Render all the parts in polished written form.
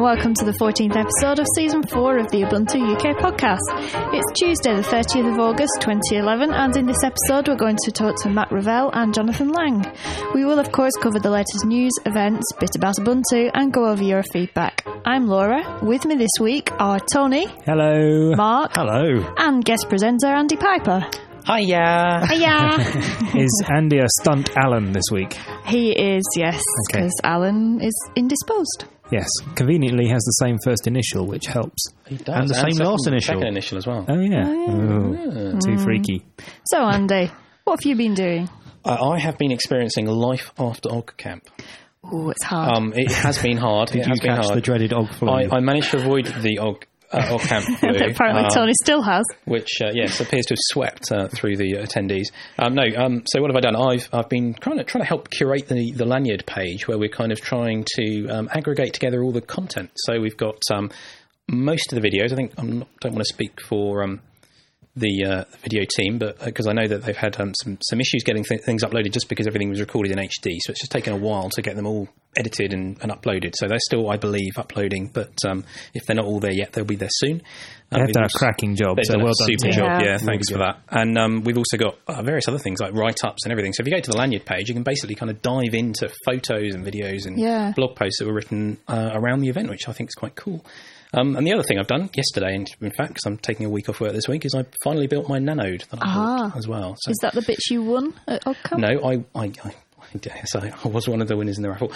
welcome to the 14th episode of Season 4 of the Ubuntu UK podcast. It's Tuesday the 30th of August 2011, and in this episode we're going to talk to Matt Revell and Jonathan Lang. We will of course cover the latest news, events, bit about Ubuntu, and go over your feedback. I'm Laura. With me this week are Tony. Hello. Mark. Hello. And guest presenter Andy Piper. Hiya. Hiya. Is Andy a stunt Alan this week? He is, yes, Okay. because Alan is indisposed. Yes. Conveniently has the same first initial, which helps. He does. And the same last initial. Second initial as well. Oh, yeah. Ooh, too freaky. So Andy, what have you been doing? I have been experiencing life after Og camp. Oh, it's hard. It has been hard. Did it you has been catch hard. the dreaded Og flu? I managed to avoid the Og camp flu. Apparently Tony still has. Which, yes, appears to have swept through the attendees. So what have I done? I've been trying to help curate the Lanyard page, where we're kind of trying to aggregate together all the content. So we've got most of the videos. I think I don't want to speak for the video team, but because I know that they've had some issues getting things uploaded just because everything was recorded in HD. So it's just taken a while to get them all edited and uploaded. So they're still, I believe, uploading, but if they're not all there yet, they'll be there soon. They've done a cracking job, They've so done well a done. super job, Yeah. yeah, thanks for that. And we've also got various other things like write-ups and everything. So if you go to the Lanyard page, you can basically kind of dive into photos and videos and blog posts that were written around the event, which I think is quite cool. And the other thing I've done yesterday, in fact, because I'm taking a week off work this week, is I finally built my Nanode that I bought as well. So, Is that the bits you won at OGCamp? no, yes, I was one of the winners in the raffle.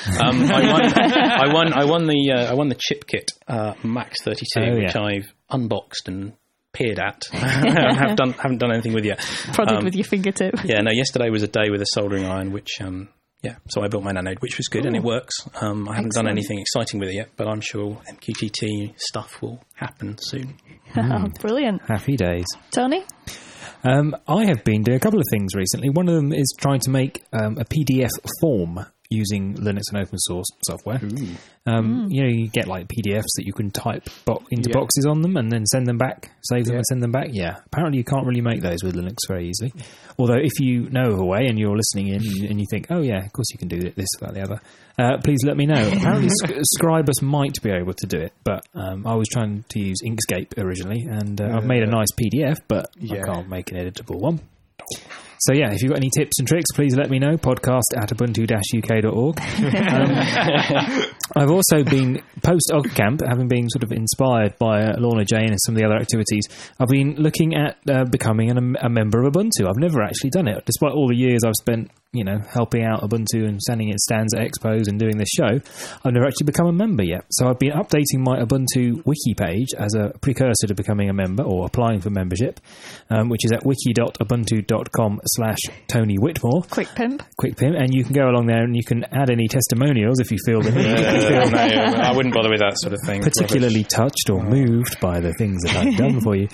I won the chip kit Max 32, which I've unboxed and peered at. haven't done anything with yet. Prodded with your fingertip. Yeah, no. Yesterday was a day with a soldering iron, which so I built my Nanode, which was good, and it works. I haven't done anything exciting with it yet, but I'm sure MQTT stuff will happen soon. Oh, brilliant. Happy days. Tony? I have been doing a couple of things recently. One of them is trying to make a PDF form using Linux and open source software. You get like PDFs that you can type into boxes on them and then send them back, save them and send them back. Yeah, apparently you can't really make those with Linux very easily. Although if you know of a way and you're listening in and you think, oh yeah, of course you can do this, that, the other, please let me know. Apparently Scribus might be able to do it, but I was trying to use Inkscape originally, and I've made a nice PDF, but I can't make an editable one. So yeah, if you've got any tips and tricks, please let me know. podcast@ubuntu-uk.org. I've also been, post-OGCamp, having been sort of inspired by Lorna Jane and some of the other activities, I've been looking at becoming a member of Ubuntu. I've never actually done it. Despite all the years I've spent, helping out Ubuntu and standing in stands at expos and doing this show, I've never actually become a member yet. So I've been updating my Ubuntu wiki page as a precursor to becoming a member or applying for membership, which is at wiki.ubuntu.com/Tony Whitmore. Quick pimp. And you can go along there and you can add any testimonials if you feel the need. I wouldn't bother with that sort of thing. Particularly touched or moved by the things that I've done for you.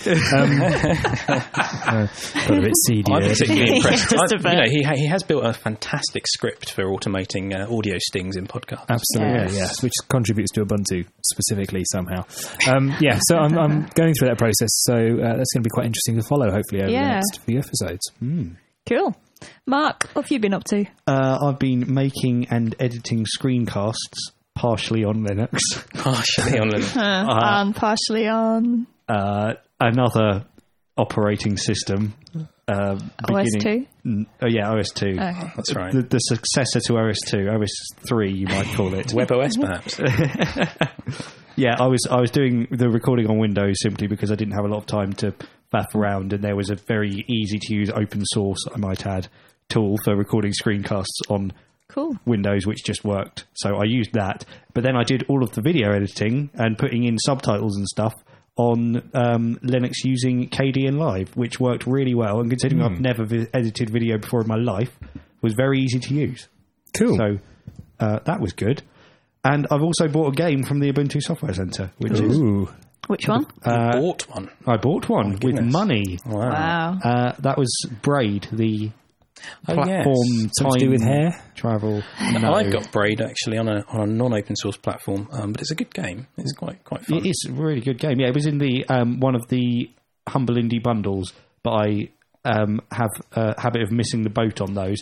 Got a bit seedy. I'm particularly impressed. Just a bit. He has built a fantastic script for automating audio stings in podcasts. Absolutely, yes, which contributes to Ubuntu specifically somehow. So I'm going through that process, so that's going to be quite interesting to follow, hopefully, over the next few episodes. Cool. Mark, what have you been up to? I've been making and editing screencasts, partially on Linux. Partially on Linux. And partially on... another operating system. OS2? OS2. Okay. That's right. The successor to OS2, OS3 you might call it. WebOS perhaps. Yeah, I was doing the recording on Windows simply because I didn't have a lot of time to faff around, and there was a very easy to use open source, I might add, tool for recording screencasts on Windows, which just worked. So I used that, but then I did all of the video editing and putting in subtitles and stuff on Linux using KDE Live, which worked really well, and considering I've never edited video before in my life, was very easy to use. Cool. So that was good. And I've also bought a game from the Ubuntu Software Centre, which is... Which one? Bought one. I bought one with money. Wow. That was Braid, the platform Something to do with hair? travel. No. I've got Braid actually on a non-open source platform, but it's a good game. It's quite fun. It is a really good game. Yeah, it was in the one of the Humble Indie bundles, but I have a habit of missing the boat on those.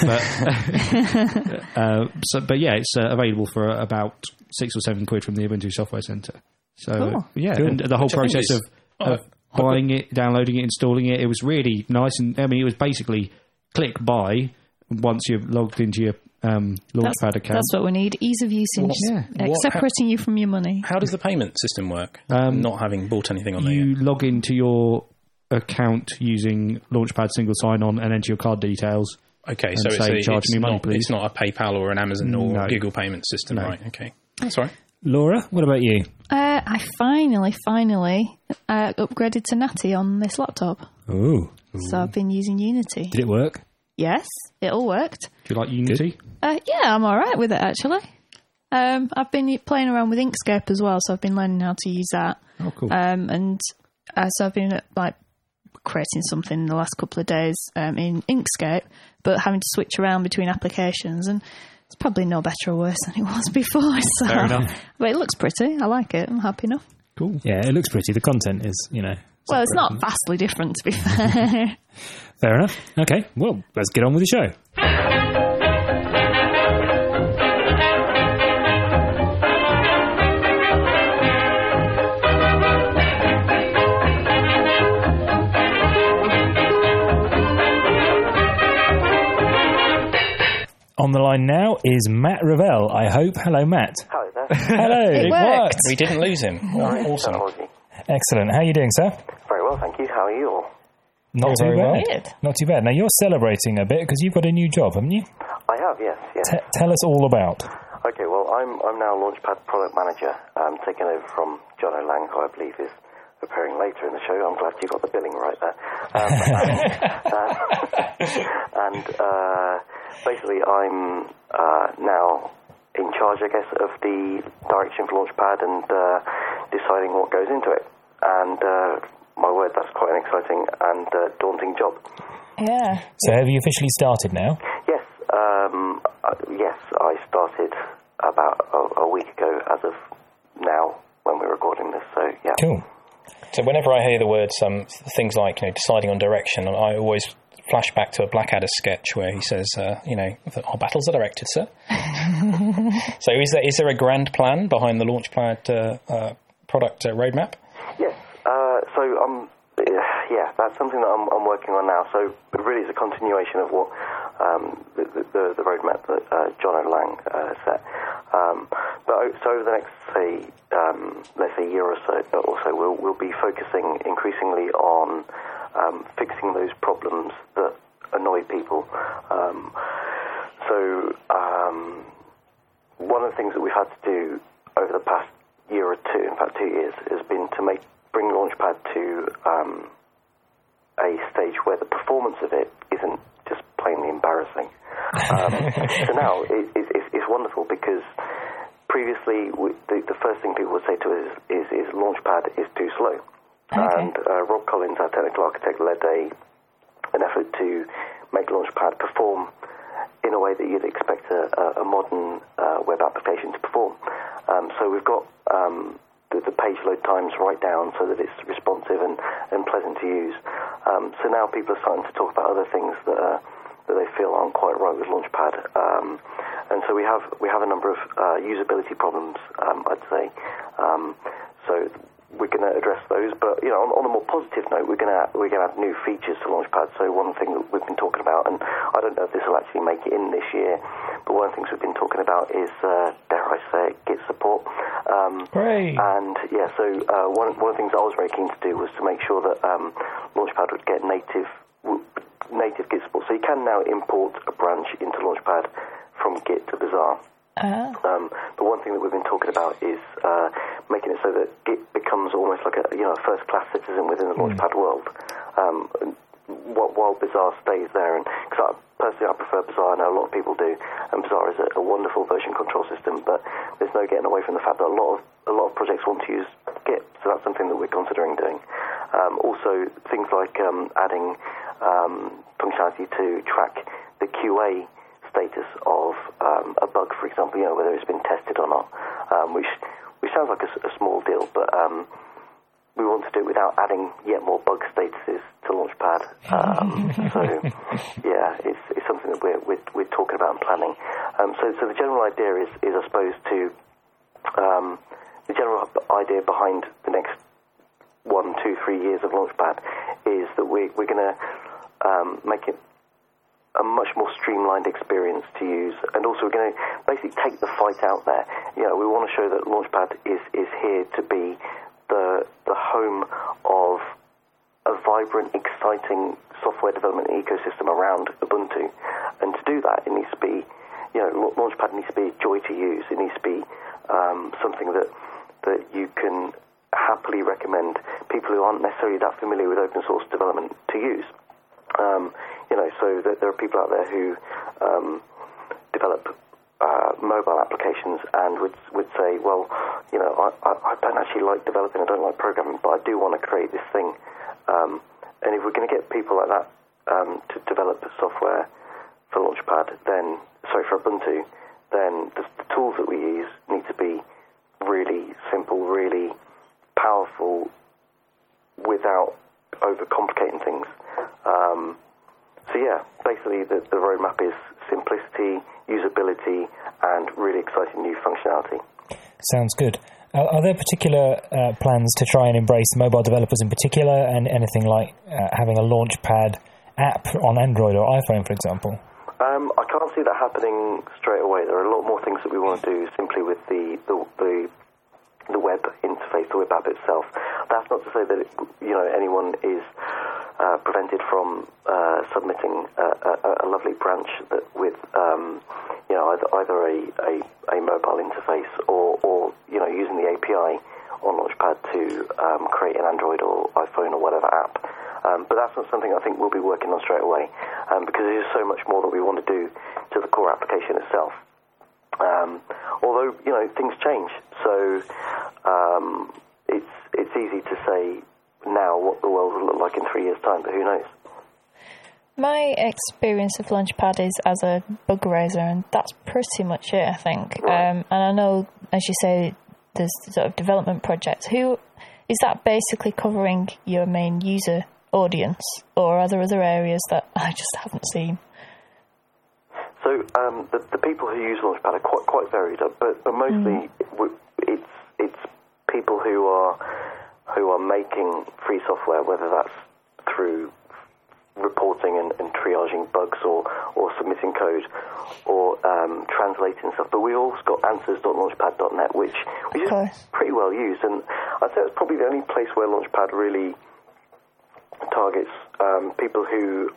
But yeah, it's available for about £6 or £7 from the Ubuntu Software Centre. So Cool. and the whole process of buying it, downloading it, installing it, it was really nice. And I mean, it was basically click buy once you've logged into your Launchpad account. That's what we need. Ease of usage. Separating you from your money. How does the payment system work? Not having bought anything on there You yet. log into your account using Launchpad single sign-on and enter your card details. Okay, and so say, charge me money, please. It's not a PayPal or an Amazon or No. Google payment system, No. right? Okay, that's all right. Laura, what about you? I finally upgraded to Natty on this laptop. Ooh. So I've been using Unity. Did it work? Yes, it all worked. Do you like Unity? Yeah, I'm all right with it, actually. I've been playing around with Inkscape as well, so I've been learning how to use that. Oh, cool. So I've been creating something in the last couple of days in Inkscape, but having to switch around between applications, and it's probably no better or worse than it was before. So. Fair enough. But it looks pretty. I like it. I'm happy enough. Cool. Yeah, it looks pretty. The content is, Well, it's not vastly different, to be fair. Fair enough. Okay, well, let's get on with the show. On the line now is Matt Revell, I hope. Hello, Matt. Hello there. Hello. It worked. We didn't lose him. Awesome. Technology. Excellent. How are you doing, sir? Very well, thank you. How are you all? Not too very well. bad. Not too bad. Now, you're celebrating a bit because you've got a new job, haven't you? I have, yes. Tell us all about. Okay, well, I'm now Launchpad product manager, taking over from John O'Lang, who I believe is appearing later in the show. I'm glad you got the billing right there. Basically, I'm now in charge, I guess, of the direction for Launchpad and deciding what goes into it. And my word, that's quite an exciting and daunting job. Yeah. So have you officially started now? Yes, yes, I started about a week ago as of now when we're recording this, so yeah. Cool. So whenever I hear the words, things like deciding on direction, I always flash back to a Blackadder sketch where he says, our battles are directed, sir. So is there a grand plan behind the Launchpad product roadmap? Yes, that's something that I'm working on now. So it really is a continuation of what the roadmap that John O'Lang set. So over the next, let's say, year or so, we'll be focusing increasingly on fixing those problems that annoy people. One of the things that we've had to do over the past year or two, in fact 2 years, has been to bring Launchpad to a stage where the performance of it isn't just plainly embarrassing. So now it's wonderful because previously the first thing people would say to us is Launchpad is too slow. Okay. And Rob Collins, our technical architect, led an effort to make Launchpad perform in a way that you'd expect a modern web application to perform. So we've got the page load times right down so that it's responsive and pleasant to use. So now people are starting to talk about other things that they feel aren't quite right with Launchpad. And so we have a number of usability problems, I'd say. So we're going to address those, but on a more positive note, we're going to add new features to Launchpad. So one thing that we've been talking about, and I don't know if this will actually make it in this year, but one of the things we've been talking about is, dare I say it, Git support. Great. And yeah, so one of the things I was very keen to do was to make sure that Launchpad would get native Git support. So you can now import a branch into Launchpad from Git to Bazaar. The one thing that we've been talking about is making it so that Git becomes almost like a first-class citizen within the Launchpad world, while Bazaar stays there. And because personally, I prefer Bazaar. I know a lot of people do, and Bazaar is a wonderful version control system. But there's no getting away from the fact that a lot of projects want to use Git, so that's something that we're considering doing. Also, things like adding functionality to track the QA status of a bug, for example, whether it's been tested or not, which sounds like a small deal, but we want to do it without adding yet more bug statuses to Launchpad. So yeah, it's something that we're talking about and planning. So the general idea is I suppose the general idea behind the next 1, 2, 3 years of Launchpad is that we're going to make it a much more streamlined experience to use, and also we're going to basically take the fight out there. We want to show that Launchpad is here to be the home of a vibrant, exciting software development ecosystem around Ubuntu, and to do that, it needs to be, Launchpad needs to be a joy to use. It needs to be something that you can happily recommend people who aren't necessarily that familiar with open source development to use. So that there are people out there who develop mobile applications and would say, well, I don't actually like developing, I don't like programming, but I do want to create this thing. And if we're going to get people like that to develop software for Launchpad, for Ubuntu, then the tools that we use need to be really simple, really powerful, without overcomplicating things. So yeah, basically the roadmap is simplicity, usability, and really exciting new functionality. Sounds good. Are there particular plans to try and embrace mobile developers in particular, and anything like having a Launchpad app on Android or iPhone, for example? I can't see that happening straight away. There are a lot more things that we want to do simply with the web interface, the web app itself. That's not to say that anyone is prevented from submitting a lovely branch that with either a mobile interface or using the API on Launchpad to create an Android or iPhone or whatever app. But that's not something I think we'll be working on straight away, because there's so much more that we want to do to the core application itself. Although things change, so it's easy to say now what the world will look like in 3 years' time, but who knows? My experience of Launchpad is as a bug raiser, and that's pretty much it, I think. Right. And I know, as you say, there's sort of development projects. Is that basically covering your main user audience, or are there other areas that I just haven't seen? So the people who use Launchpad are quite varied, but mostly it's people who are making free software, whether that's through reporting and triaging bugs or submitting code or translating stuff. But we also got answers.launchpad.net, which is pretty well used, and I'd say it's probably the only place where Launchpad really targets people who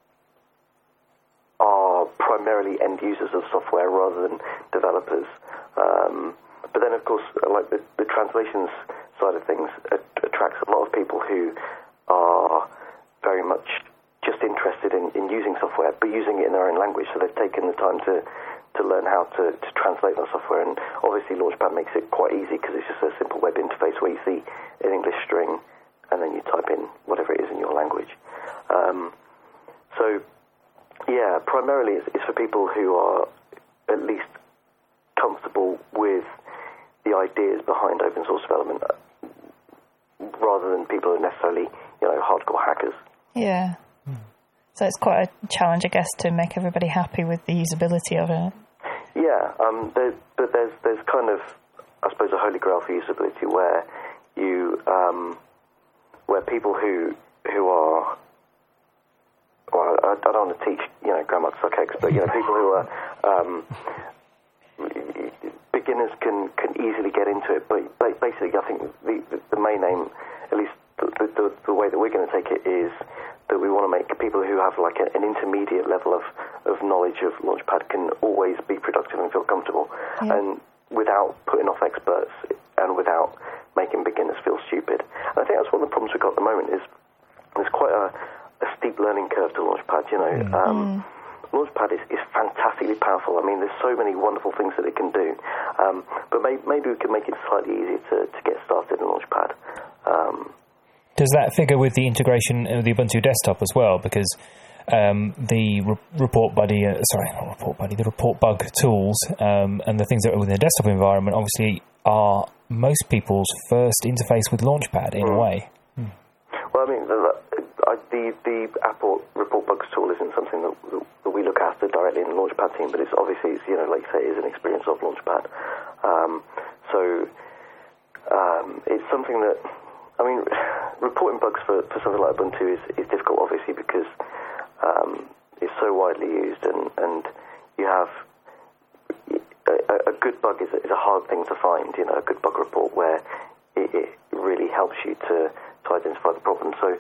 are primarily end users of software rather than developers. But then, of course, like the translations side of things attracts a lot of people who are very much just interested in using software, but using it in their own language. So they've taken the time to learn how to translate that software. And obviously, Launchpad makes it quite easy because it's just a simple web interface where you see an English string and then you type in whatever it is in your language. So, yeah, primarily it's for people who are at least comfortable with the ideas behind open source development, rather than people who are necessarily, hardcore hackers. Yeah. So it's quite a challenge, I guess, to make everybody happy with the usability of it. Yeah, but there's kind of, I suppose, a holy grail for usability where where people who are, well, I don't want to teach grammar to suck eggs, but people who are beginners can easily get into it. But basically, I think the main aim, at least the way that we're going to take it, is that we want to make people who have like an intermediate level of knowledge of Launchpad can always be productive and feel comfortable, and without putting off experts and without making beginners feel stupid. And I think that's one of the problems we've got at the moment is there's quite a steep learning curve to Launchpad. Launchpad is fantastically powerful. I mean, there's so many wonderful things that it can do, but maybe we can make it slightly easier to get started in Launchpad. Does that figure with the integration of the Ubuntu desktop as well? Because the report bug tools and the things that are within the desktop environment obviously are most people's first interface with Launchpad in a way. Well, I mean, the Apple Report Bugs tool isn't something that we look after directly in the Launchpad team, but it's obviously, like you say, is an experience of Launchpad. It's something that, I mean, reporting bugs for something like Ubuntu is difficult, obviously, because it's so widely used, and you have a good bug is a hard thing to find. A good bug report where it really helps you to identify the problem. So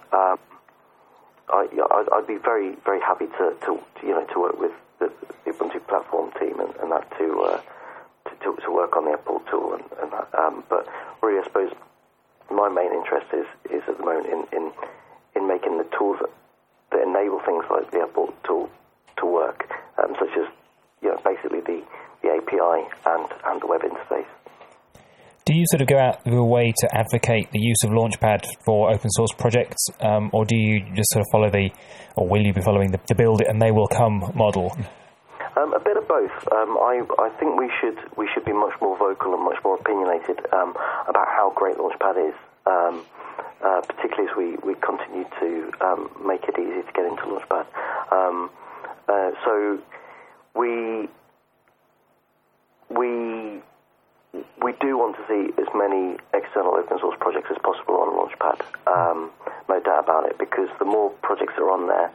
I'd be very, very happy to work with the Ubuntu platform team and that to work on the Apple tool and that. But really, I suppose my main interest is at the moment in making the tools that enable things like the Apple tool to work, such as basically the API and the web interface. Do you sort of go out of your way to advocate the use of Launchpad for open source projects, or do you just sort of or will you be following the build it and they will come model? A bit of both. I think we should be much more vocal and much more opinionated about how great Launchpad is, particularly as we continue to make it easy to get into Launchpad. So we do want to see as many external open source projects as possible on Launchpad, no doubt about it, because the more projects that are on there,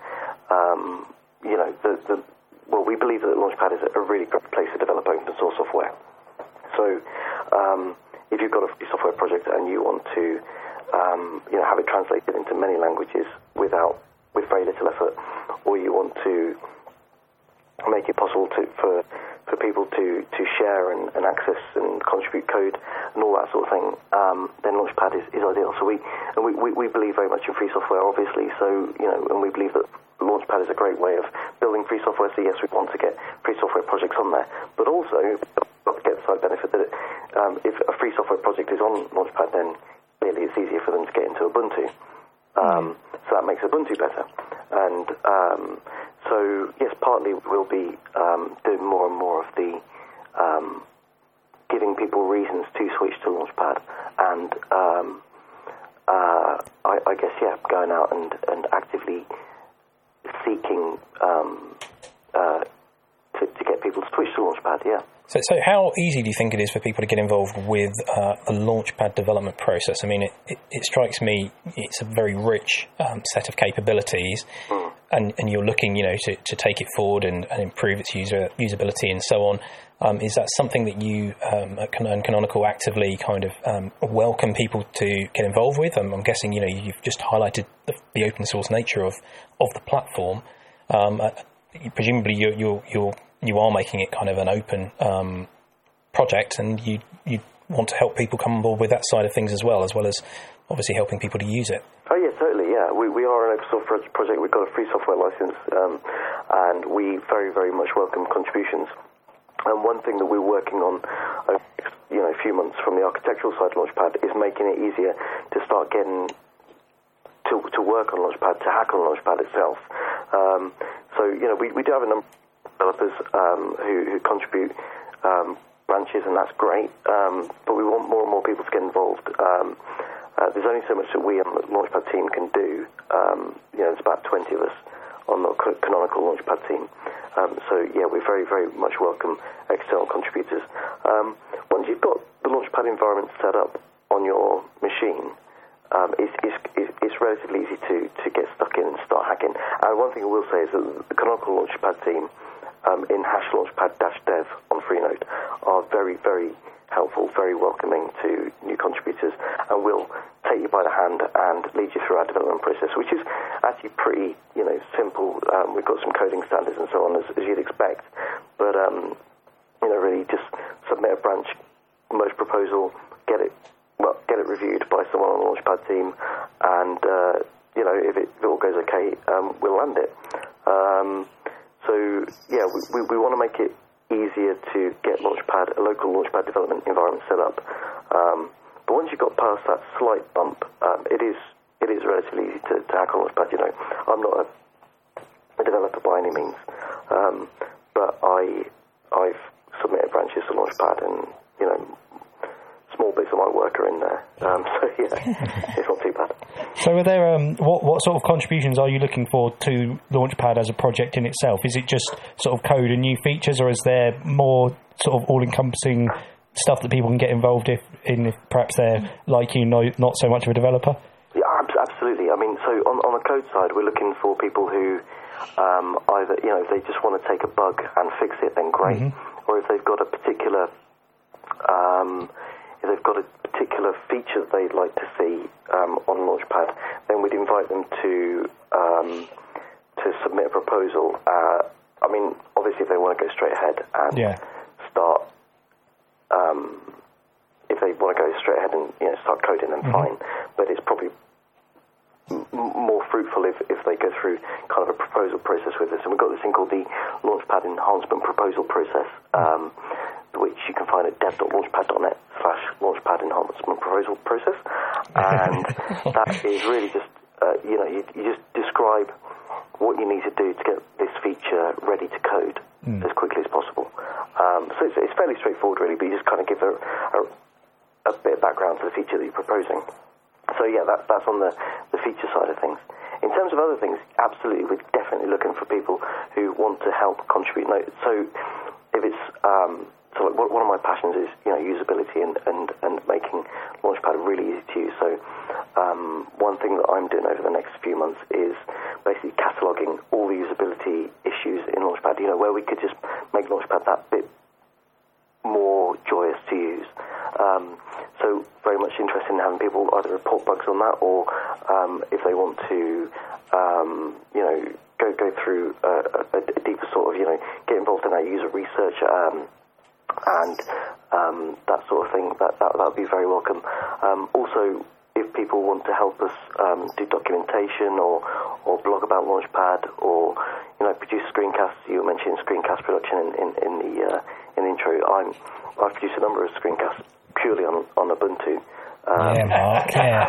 we believe that Launchpad is a really great place to develop open source software. So if you've got a free software project and you want to have it translated into many languages with very little effort, or you want to make it possible for people to share and access and contribute code and all that sort of thing, then Launchpad is ideal. So we believe very much in free software, obviously. So and we believe that Launchpad is a great way of building free software. So yes, we want to get free software projects on there, but also get the side benefit that if a free software project is on Launchpad, then clearly it's easier for them to get into Ubuntu. So that makes Ubuntu better. And so, yes, partly we'll be doing more and more of the giving people reasons to switch to Launchpad, and I guess, going out and actively seeking to get people to switch to Launchpad, So how easy do you think it is for people to get involved with the Launchpad development process? I mean, it strikes me it's a very rich set of capabilities, and you're looking, to take it forward and improve its usability and so on. Is that something that you at Canonical actively kind of welcome people to get involved with? I'm guessing, you've just highlighted the open source nature of the platform. Presumably, you are making it kind of an open project, and you want to help people come on board with that side of things as well as obviously helping people to use it. Oh yeah, totally. Yeah, we are an open source project. We've got a free software license, and we very, very much welcome contributions. And one thing that we're working on, a few months from the architectural side of Launchpad, is making it easier to start getting to work on Launchpad, to hack on Launchpad itself. So we do have a number of developers who contribute branches, and that's great. But we want more and more people to get involved. There's only so much that we on the Launchpad team can do. There's about 20 of us on the Canonical Launchpad team. We very, very much welcome external contributors. Once you've got the Launchpad environment set up on your machine, it's relatively easy to get stuck in and start hacking. And one thing I will say is that the Canonical Launchpad team in #launchpad-dev on Freenode are very, very helpful, very welcoming to new contributors, and will take you by the hand and lead you through our development process, which is actually pretty, simple. We've got some coding standards and so on, as you'd expect, but really just submit a branch, merge proposal, get it reviewed by someone on the Launchpad team, and if it all goes okay, we'll land it. We want to make it easier to get Launchpad, a local Launchpad development environment set up. But once you've got past that slight bump, it is relatively easy to hack on Launchpad. I'm not a developer by any means, but I've submitted branches to Launchpad, and It's not too bad. So are there, what sort of contributions are you looking for to Launchpad as a project in itself? Is it just sort of code and new features, or is there more sort of all-encompassing stuff that people can get involved in if perhaps they're, like you, not so much of a developer? Yeah, absolutely. I mean, so on the code side, we're looking for people who either, if they just want to take a bug and fix it, then great. Or if they've got a particular feature that they'd like to see on Launchpad, then we'd invite them to submit a proposal. I mean, obviously, if they want to go straight ahead and start, if they want to go straight ahead and start coding, then fine. But it's probably more fruitful if they go through kind of a proposal process with us. And we've got this thing called the Launchpad Enhancement Proposal Process, which you can find at dev.launchpad.net/Launchpad Enhancement Proposal Process. And that is really just, you just describe what you need to do to get this feature ready to code as quickly as possible. So it's fairly straightforward, really, but you just kind of give a bit of background to the feature that you're proposing. So yeah, that's on the feature side of things. In terms of other things, absolutely, we're definitely looking for people who want to help contribute. So if it's one of my passions is usability and making Launchpad really easy to use. So one thing that I'm doing over the next few months is basically cataloguing all the usability issues in Launchpad. Where we could just make Launchpad that bit more joyous to use. So very much interested in having people either report bugs on that, or if they want to, go through a deeper sort of, get involved in our user research and that sort of thing. That would be very welcome. Also, if people want to help us do documentation or blog about Launchpad, or produce screencasts. You were mentioning screencast production in the intro. I've produced a number of screencasts purely on Ubuntu. Mark,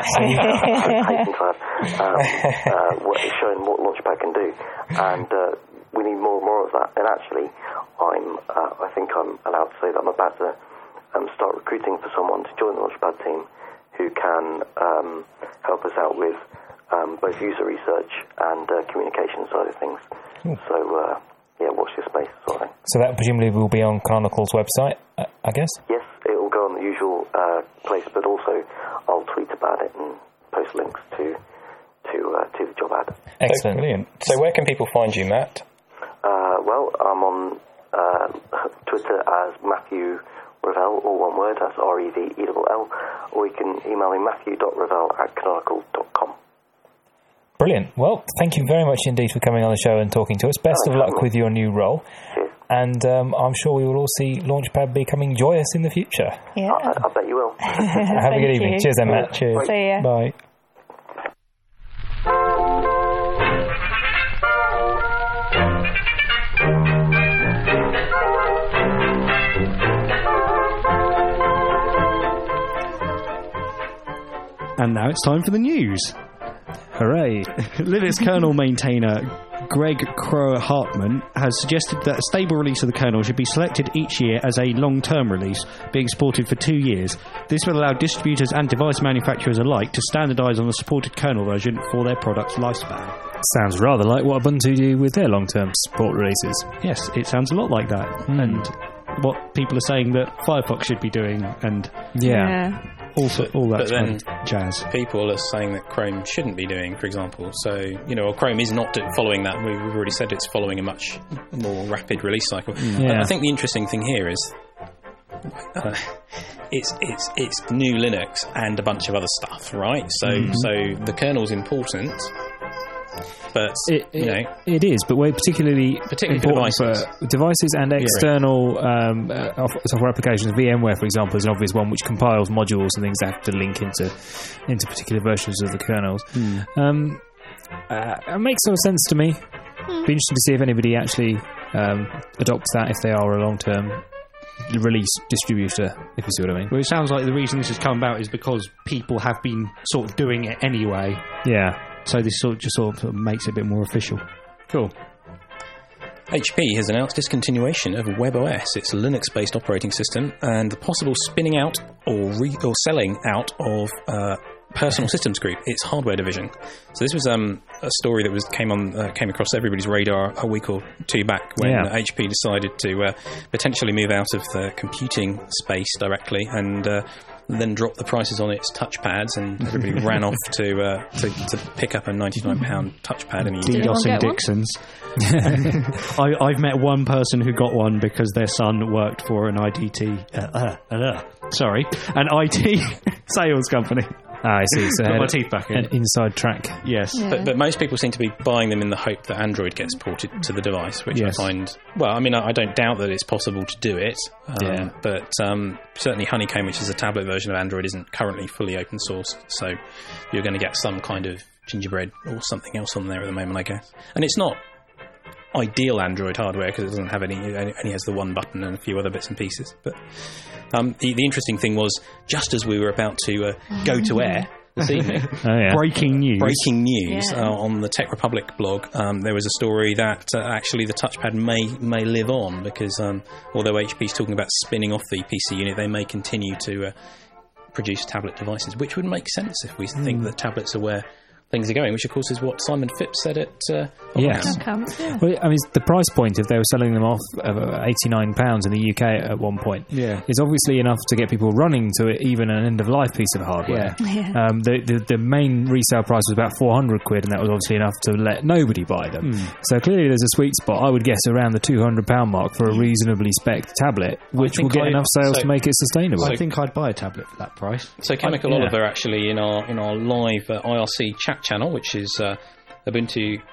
showing what Launchpad can do, and we need more and more of that. And actually, I think I'm allowed to say that I'm about to start recruiting for someone to join the Launchpad team who can help us out with both user research and communication side of things. So watch this space, sort of thing. So that presumably will be on Canonical's website, I guess? Yes, it will go on the usual place, but also I'll tweet about it and post links to the job ad. Excellent. Brilliant. So where can people find you, Matt? Well, I'm on Twitter as Matthew Revell, all one word, that's REVELL, or you can email me matthew.revell@canonical.com. Brilliant. Well, thank you very much indeed for coming on the show and talking to us. Best of luck with your new role. Cheers. And I'm sure we will all see Launchpad becoming joyous in the future. Yeah. I bet you will. Have a good evening. Cheers then, Matt. Cheers. See ya. Bye. And now it's time for the news. Hooray. Linux kernel maintainer Greg Crow-Hartman has suggested that a stable release of the kernel should be selected each year as a long-term release, being supported for 2 years. This will allow distributors and device manufacturers alike to standardise on the supported kernel version for their product's lifespan. Sounds rather like what Ubuntu do with their long-term support releases. Yes, it sounds a lot like that. And what people are saying that Firefox should be doing, and all that kind of jazz. People are saying that Chrome shouldn't be doing, for example. So, or Chrome is not following that. We've already said it's following a much more rapid release cycle. I think the interesting thing here is it's new Linux and a bunch of other stuff, right? So the kernel's important. But it is, but we're particularly important for devices and external software applications. VMware, for example, is an obvious one which compiles modules and things that have to link into particular versions of the kernels. It makes some sense to me. Be interested to see if anybody actually adopts that, if they are a long-term release distributor, if you see what I mean. Well, it sounds like the reason this has come about is because people have been sort of doing it anyway. Yeah. So this sort of makes it a bit more official. Cool. HP has announced discontinuation of WebOS, its Linux-based operating system, and the possible spinning out or selling out of Personal Systems Group, its hardware division. So this was a story that came across everybody's radar a week or two back when HP decided to potentially move out of the computing space directly and then drop the prices on its touchpads, and everybody ran off to pick up a £99 touchpad in a DDoSing Dixons. I've met one person who got one because their son worked for an an IT sales company. I see. So got my teeth back in. An inside track. Yes. Yeah. But most people seem to be buying them in the hope that Android gets ported to the device, which I find... Well, I mean, I don't doubt that it's possible to do it, but certainly Honeycomb, which is a tablet version of Android, isn't currently fully open source, so you're going to get some kind of gingerbread or something else on there at the moment, I guess. And it's not ideal Android hardware because it doesn't have any, it only has the one button and a few other bits and pieces, but... the interesting thing was, just as we were about to go to air this evening, breaking news on the Tech Republic blog, there was a story that actually the touchpad may live on because although HP's talking about spinning off the PC unit, they may continue to produce tablet devices, which would make sense if we think that tablets are where things are going, which of course is what Simon Phipps said at Well, I mean, the price point, if they were selling them off at £89 in the UK at one point, is obviously enough to get people running to it, even an end-of-life piece of hardware. The main resale price was about £400, and that was obviously enough to let nobody buy them. So clearly there's a sweet spot, I would guess, around the £200 mark for a reasonably spec'd tablet, which will get enough sales to make it sustainable. I think I'd buy a tablet for that price. So Chemical Oliver actually in our live IRC chat channel, which is Ubuntu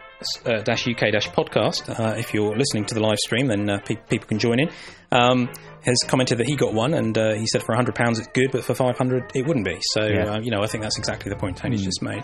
UK-podcast. If you're listening to the live stream, then people can join in. Has commented that he got one, and he said for £100 it's good, but for £500 it wouldn't be. So I think that's exactly the point Tony's just made.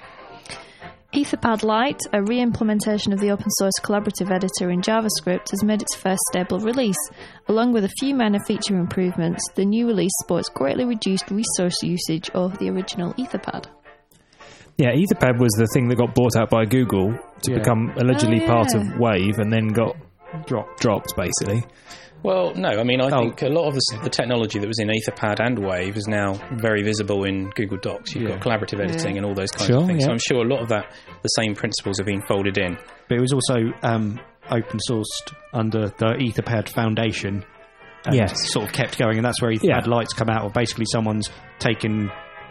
Etherpad Lite, a re-implementation of the open-source collaborative editor in JavaScript, has made its first stable release. Along with a few minor feature improvements, the new release sports greatly reduced resource usage over the original Etherpad. Yeah, Etherpad was the thing that got bought out by Google to become allegedly part of Wave and then got dropped, basically. Well, no, I mean, I think a lot of the technology that was in Etherpad and Wave is now very visible in Google Docs. You've got collaborative editing and all those kinds of things. Yeah. So I'm sure a lot of that, the same principles have been folded in. But it was also open sourced under the Etherpad Foundation. And sort of kept going, and that's where Etherpad Lite's come out of. Basically, someone's taken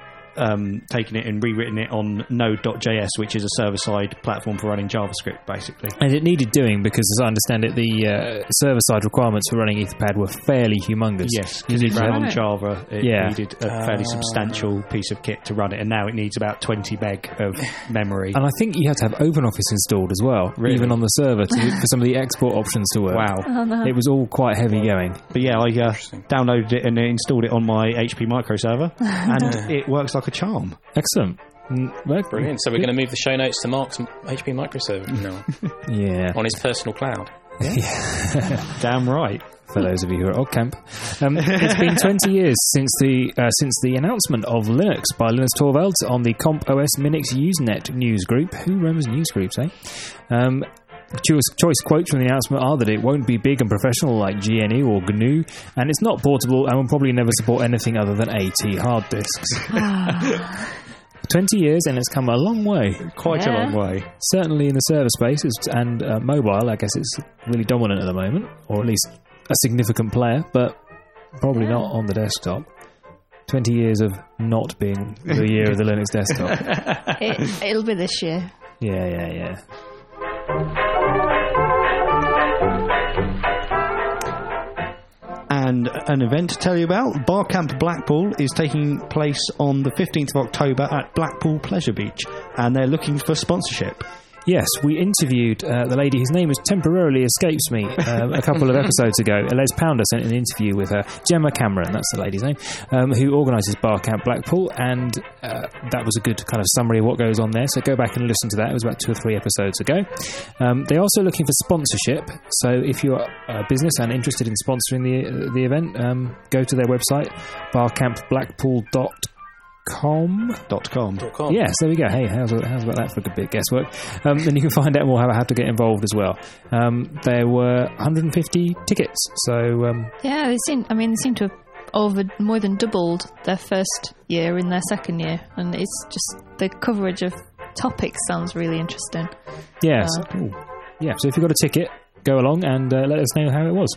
it and rewritten it on Node.js, which is a server-side platform for running JavaScript, basically. And it needed doing because, as I understand it, the server-side requirements for running Etherpad were fairly humongous. Yes, because it ran on Java. It needed a fairly substantial piece of kit to run it, and now it needs about 20 meg of memory. And I think you had to have OpenOffice installed as well, even on the server, for some of the export options to work. Wow. Oh, no. It was all quite heavy going. But yeah, I downloaded it and installed it on my HP microserver, and it works like a charm. Excellent. Brilliant. So we're going to move the show notes to Mark's HP microserver now. On his personal cloud. Damn right. For those of you who are at OggCamp. It's been 20 years since the announcement of Linux by Linus Torvalds on the Comp OS Minix Usenet newsgroup. Who remembers newsgroups, eh? Choice quotes from the announcement are that it won't be big and professional like GNU or GNU, and it's not portable and will probably never support anything other than AT hard disks. 20 years and it's come a long way. Quite a long way. Certainly in the server space and mobile, I guess it's really dominant at the moment, or at least a significant player, but probably not on the desktop. 20 years of not being the year of the Linux desktop. It'll be this year. Yeah. And an event to tell you about, Barcamp Blackpool is taking place on the 15th of October at Blackpool Pleasure Beach, and they're looking for sponsorship. Yes, we interviewed the lady whose name temporarily escapes me a couple of episodes ago. Les Pounder sent an interview with her. Gemma Cameron, that's the lady's name, who organises Barcamp Blackpool, and that was a good kind of summary of what goes on there. So go back and listen to that. It was about 2 or 3 episodes ago. They're also looking for sponsorship. So if you're a business and interested in sponsoring the event, go to their website, barcampblackpool.com. guesswork.com. .com. Yes, there we go. Hey, how's about that for a good bit of guesswork? Then you can find out more how to get involved as well. There were 150 tickets, so Yeah, they seem to have more than doubled their first year in their second year, and it's just the coverage of topics sounds really interesting. yes, yeah. So if you've got a ticket, go along and let us know how it was.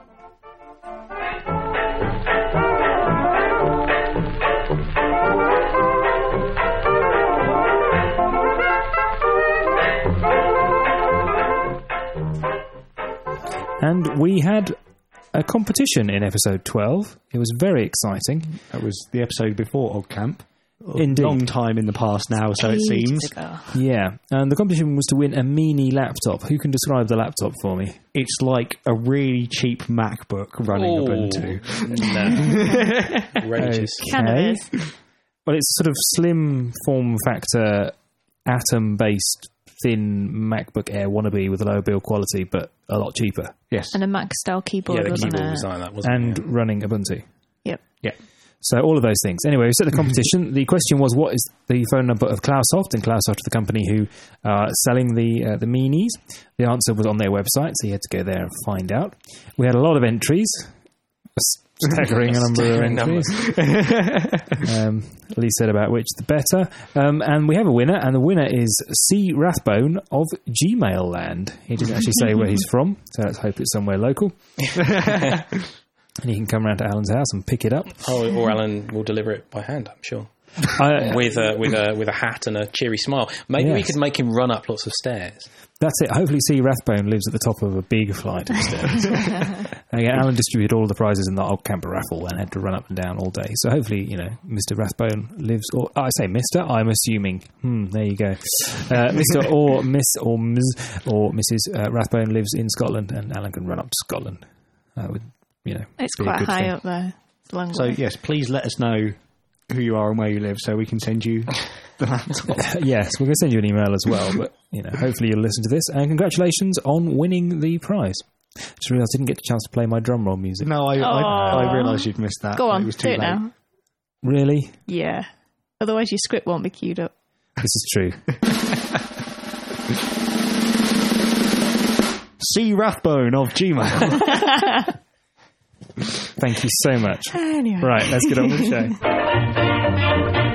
And we had a competition in episode 12. It was very exciting. That was the episode before OggCamp. Indeed. Long time in the past now, so it seems. Ages ago. Yeah, and the competition was to win a mini laptop. Who can describe the laptop for me? It's like a really cheap MacBook running Ubuntu. No. Outrageous. Kind of is. Well, it's sort of slim form factor, atom-based, thin MacBook Air wannabe with a lower build quality, but a lot cheaper. Yes. And a Mac-style keyboard, Yeah, the wasn't keyboard it? was like that, wasn't And it? running Ubuntu. Yep. Yeah. So all of those things. Anyway, we set the competition. The question was, what is the phone number of Cloudsoft? And Cloudsoft is the company who are selling the minis. The answer was on their website, so you had to go there and find out. We had a lot of entries. A staggering number of entries. Lee said about which the better. And we have a winner, and the winner is C. Rathbone of Gmail Land. He didn't actually say where he's from, so let's hope it's somewhere local. And you can come around to Alan's house and pick it up. Oh, or Alan will deliver it by hand, I'm sure. With a hat and a cheery smile. Maybe we Yes. could make him run up lots of stairs. That's it. Hopefully C. Rathbone lives at the top of a big flight of stairs. Again, Alan distributed all the prizes in the old camper raffle and had to run up and down all day. So hopefully, Mr. Rathbone lives, or I say Mr., I'm assuming. There you go. Mr. or Miss or Ms. or Mrs. Rathbone lives in Scotland, and Alan can run up to Scotland. That would, It's be a quite good high thing. up there. It's a long So, way. yes, please let us know who you are and where you live so we can send you the laptop. Yes, we're going to send you an email as well, but hopefully you'll listen to this. And congratulations on winning the prize. Just realised I didn't get a chance to play my drum roll music. No, I realised you'd missed that. Go on, It was too do it late. now. Really? Yeah. Otherwise your script won't be queued up. This is true. C. Rathbone of Gmail. Thank you so much. Anyway. Right, let's get on with the show.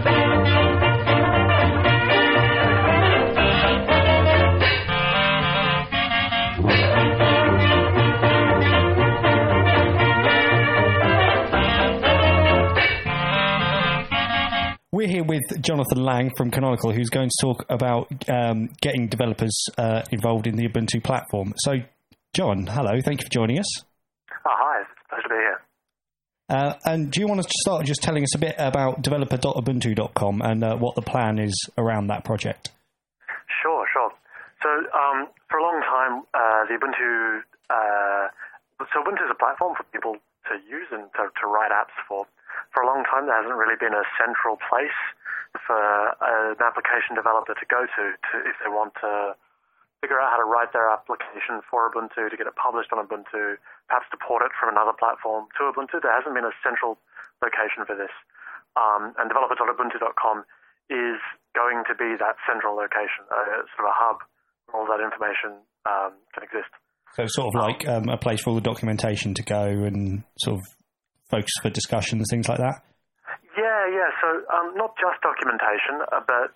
We're here with Jonathan Lang from Canonical, who's going to talk about getting developers involved in the Ubuntu platform. So, John, hello. Thank you for joining us. Oh, hi. It's a pleasure to be here. And do you want us to start just telling us a bit about developer.ubuntu.com and what the plan is around that project? Sure. So, for a long time, the Ubuntu... so Ubuntu is a platform for people to use and to write apps for. For a long time, there hasn't really been a central place for an application developer to go to if they want to figure out how to write their application for Ubuntu, to get it published on Ubuntu, perhaps to port it from another platform to Ubuntu. There hasn't been a central location for this. And developer.ubuntu.com is going to be that central location, sort of a hub where all that information can exist. So sort of like a place for all the documentation to go and sort of focus for discussions, things like that? Yeah. So not just documentation, but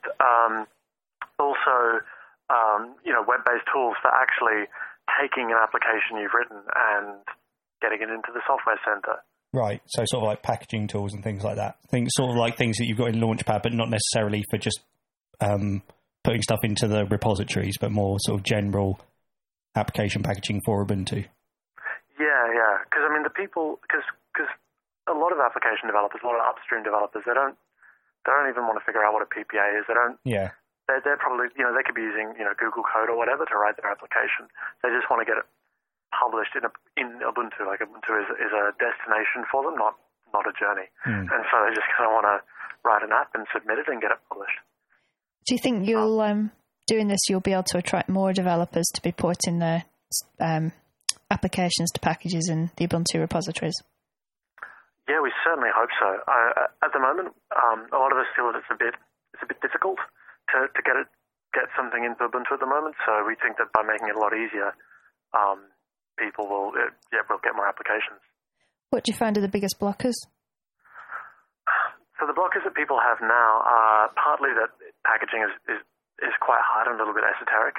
also, web-based tools for actually taking an application you've written and getting it into the software center. Right. So sort of like packaging tools and things like that. Things that you've got in Launchpad, but not necessarily for just putting stuff into the repositories, but more sort of general application packaging for Ubuntu. Yeah. Because the people, because a lot of application developers, a lot of upstream developers, they don't even want to figure out what a PPA is. They don't. Yeah. They're probably, they could be using, Google Code or whatever to write their application. They just want to get it published in Ubuntu. Like Ubuntu is a destination for them, not a journey. And so they just kind of want to write an app and submit it and get it published. Do you think you'll doing this you'll be able to attract more developers to be porting their applications to packages in the Ubuntu repositories? Yeah, we certainly hope so. At the moment, a lot of us feel that it's a bit difficult to get something into Ubuntu at the moment. So we think that by making it a lot easier, people will get more applications. What do you find are the biggest blockers? So the blockers that people have now are partly that packaging is quite hard and a little bit esoteric.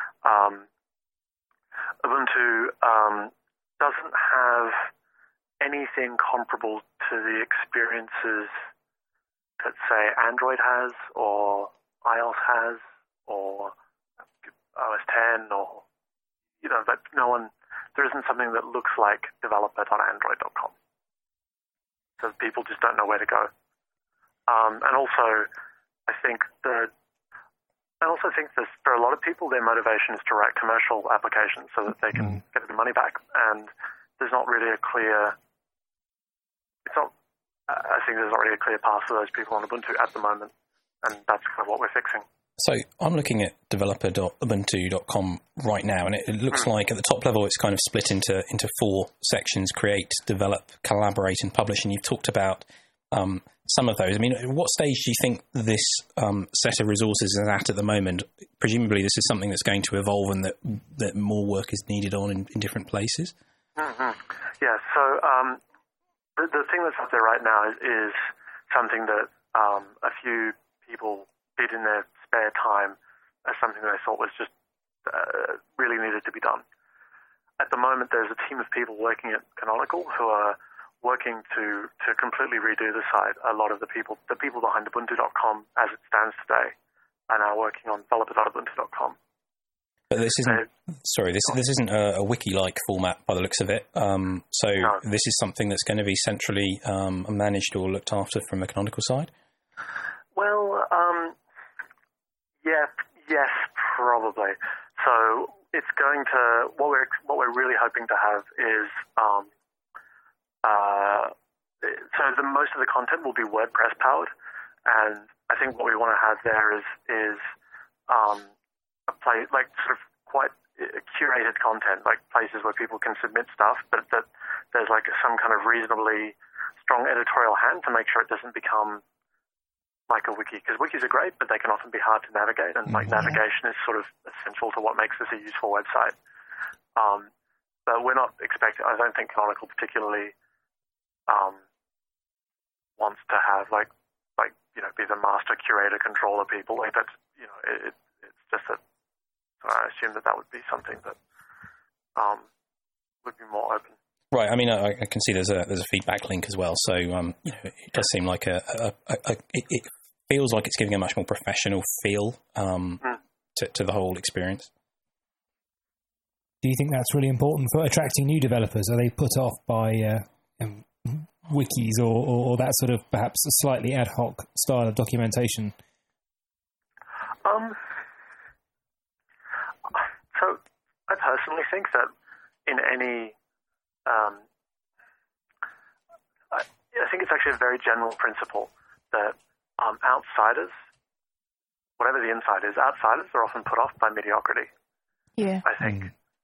Ubuntu doesn't have anything comparable to the experiences that, say, Android has, or iOS has, or OS X, or that there isn't something that looks like developer.android.com. So people just don't know where to go. And also, I think that for a lot of people, their motivation is to write commercial applications so that they can get the money back. And there's not really a clear. I think there's not really a clear path for those people on Ubuntu at the moment, and that's kind of what we're fixing. So I'm looking at developer.ubuntu.com right now, and it looks like at the top level it's kind of split into 4 sections: create, develop, collaborate, and publish. And you've talked about some of those. I mean, at what stage do you think this set of resources is at the moment? Presumably this is something that's going to evolve and that more work is needed on in different places. Mm-hmm. Yeah, so the thing that's up there right now is something that a few people did in their spare time as something that I thought was just really needed to be done. At the moment, there's a team of people working at Canonical who are working to completely redo the site. A lot of the people behind Ubuntu.com as it stands today are now working on developer.ubuntu.com. But this isn't. This isn't a wiki-like format by the looks of it. No. This is something that's going to be centrally managed or looked after from a Canonical side. Well, yes, probably. So it's going to. What we're really hoping to have is. So most of the content will be WordPress powered, and I think what we want to have there is a place like sort of quite curated content, like places where people can submit stuff, but that there's like some kind of reasonably strong editorial hand to make sure it doesn't become like a wiki, because wikis are great, but they can often be hard to navigate, and navigation is sort of essential to what makes this a useful website. But we're not expecting. I don't think Canonical particularly wants to have be the master curator controller people. Like that's it's just that. So I assume that would be something that would be more open. Right. I mean, I can see there's a feedback link as well. So it does seem like it feels like it's giving a much more professional feel to the whole experience. Do you think that's really important for attracting new developers? Are they put off by wikis or that sort of perhaps a slightly ad hoc style of documentation? So I personally think that in any, I think it's actually a very general principle that outsiders, whatever the inside is, outsiders are often put off by mediocrity. Yeah, I think,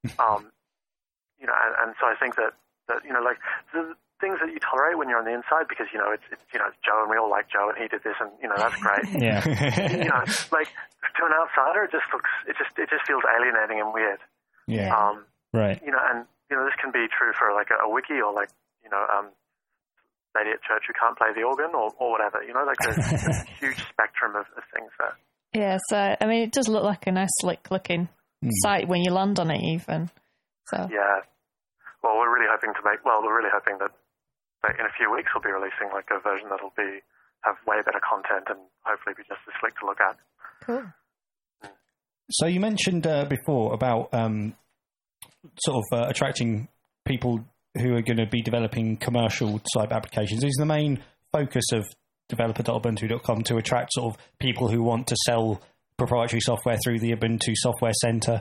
and so I think that like the things that you tolerate when you're on the inside, because it's Joe and we all like Joe and he did this and that's great. Yeah. Like to an outsider, it just feels alienating and weird. Yeah. Right. And this can be true for like a wiki or like lady at church who can't play the organ or whatever. Like there's a huge spectrum of things there. Yeah. So I mean, it does look like a nice, slick looking site when you land on it, even. So. Yeah. Well, we're really hoping that in a few weeks we'll be releasing like a version that'll have way better content and hopefully be just as slick to look at. Cool. So you mentioned before about attracting people who are going to be developing commercial type applications. Is the main focus of developer.ubuntu.com to attract sort of people who want to sell proprietary software through the Ubuntu Software Center?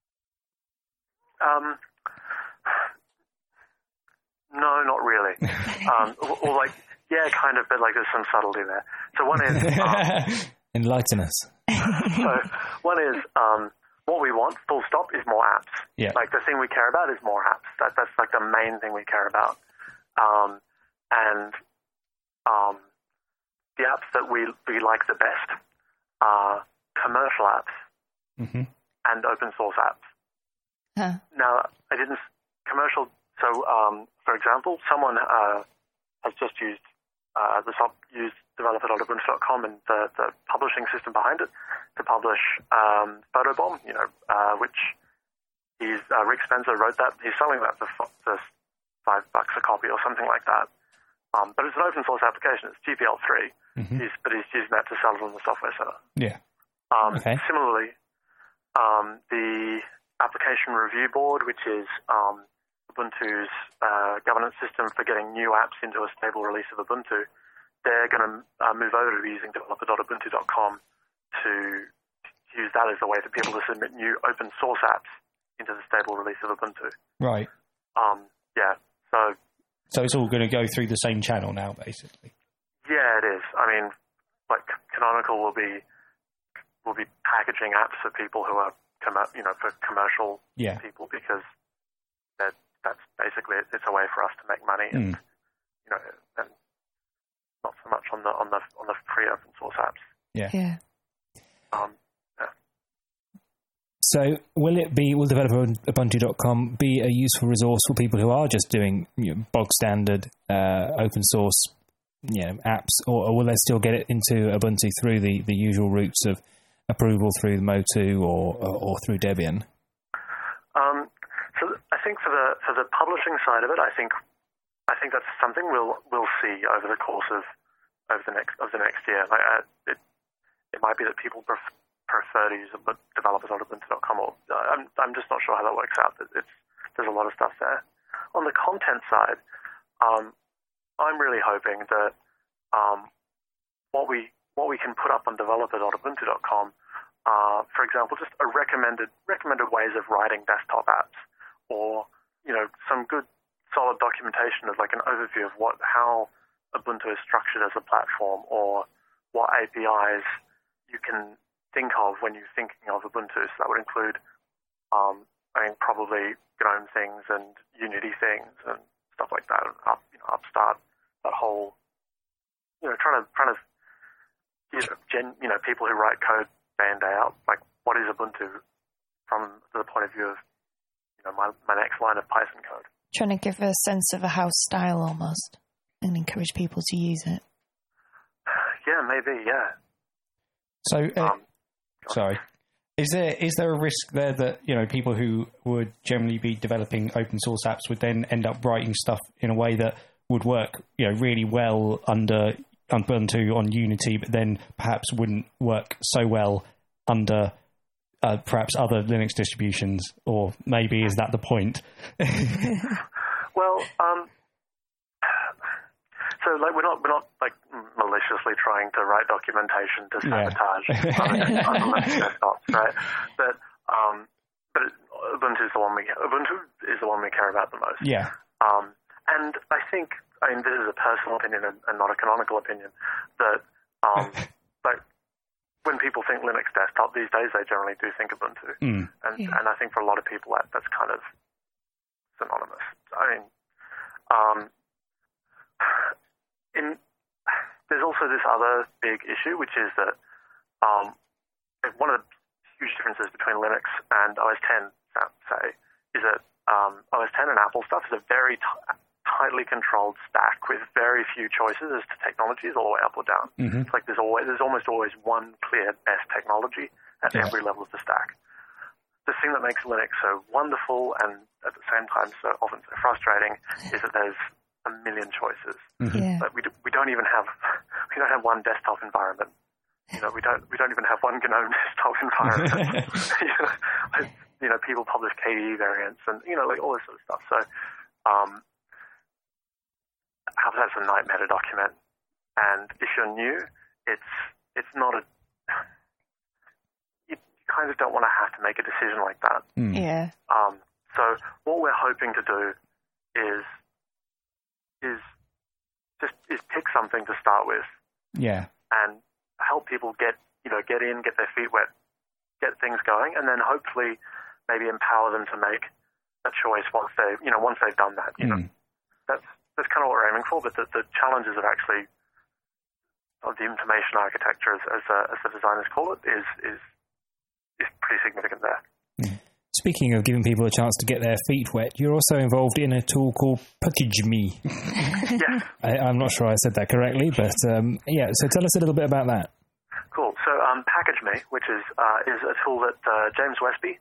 No, not really. Or like, yeah, kind of, but like there's some subtlety there. So one is... Enlighten us. So one is what we want, full stop, is more apps. Yeah. Like the thing we care about is more apps. That's like the main thing we care about. and the apps that we like the best are commercial apps and open source apps. Huh. Now, I didn't commercial. So, for example, someone has just used developer.ubuntu.com and the publishing system behind it to publish Photobomb, which Rick Spencer wrote that. He's selling that for $5 a copy or something like that. But it's an open source application. It's GPL3, but he's using that to sell it on the Software Center. Yeah. Okay. Similarly, the Application Review Board, which is Ubuntu's governance system for getting new apps into a stable release of Ubuntu, they're going to move over to using developer.ubuntu.com to use that as a way for people to submit new open source apps into the stable release of Ubuntu. Right. Yeah. So it's all going to go through the same channel now, basically. Yeah, it is. I mean, like Canonical will be packaging apps for people who are for commercial people, because that's basically it. It's a way for us to make money, and and not so much on the free open source apps. Yeah. So will developer.ubuntu.com be a useful resource for people who are just doing bog standard open source apps, or will they still get it into Ubuntu through the usual routes of approval through Motu or through Debian? So I think for the publishing side of it, I think that's something we'll see over the course of the next year. It might be that people prefer to use developers.ubuntu.com, or I'm just not sure how that works out. There's a lot of stuff there. On the content side, I'm really hoping that what we can put up on developer.ubuntu.com are, for example, just a recommended ways of writing desktop apps, or some good solid documentation of like an overview of how Ubuntu is structured as a platform, or what APIs you can think of when you're thinking of Ubuntu. So that would include, probably GNOME things and Unity things and stuff like that. Upstart, that whole, trying to people who write code day in, day out, like what is Ubuntu from the point of view of my next line of Python code. Trying to give a sense of a house style almost, and encourage people to use it. Yeah, maybe. Yeah. So, sorry. Is there a risk there that people who would generally be developing open source apps would then end up writing stuff in a way that would work really well under Ubuntu on Unity, but then perhaps wouldn't work so well under perhaps other Linux distributions? Or maybe is that the point? Well, so we're not maliciously trying to write documentation to sabotage Linux desktops, right? But Ubuntu is the one we care about the most. Yeah. And I think, this is a personal opinion and not a canonical opinion, that like when people think Linux desktop these days, they generally do think Ubuntu, and I think for a lot of people that's kind of synonymous. There's also this other big issue, which is that one of the huge differences between Linux and OS X, say, is that OS X and Apple stuff is a very tightly controlled stack with very few choices as to technologies all the way up or down. It's like there's almost always one clear best technology at every level of the stack. The thing that makes Linux so wonderful and at the same time so often so frustrating is that there's a million choices. Like we don't even have one desktop environment. We don't even have one GNOME desktop environment. People publish KDE variants and like all this sort of stuff. So that's a nightmare to document. And if you're new, it's not a. You kind of don't want to have to make a decision like that. Yeah. So what we're hoping to do is pick something to start with. Yeah. And help people get in, get their feet wet, get things going, and then hopefully maybe empower them to make a choice once they've done that. that's kind of what we're aiming for. But the challenges of actually of the information architecture, as the designers call it, is pretty significant there. Speaking of giving people a chance to get their feet wet, you're also involved in a tool called PackageMe. Yes. I'm not sure I said that correctly, but so tell us a little bit about that. Cool. So PackageMe, which is a tool that James Westby,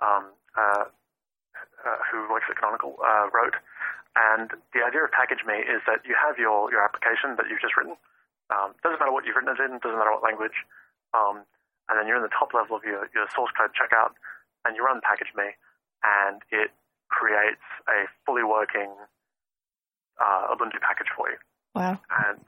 who works at Canonical, wrote. And the idea of PackageMe is that you have your application that you've just written. Doesn't matter what you've written it in, doesn't matter what language. And then you're in the top level of your source code checkout, and you run PackageMe, and it creates a fully working Ubuntu package for you. Wow. And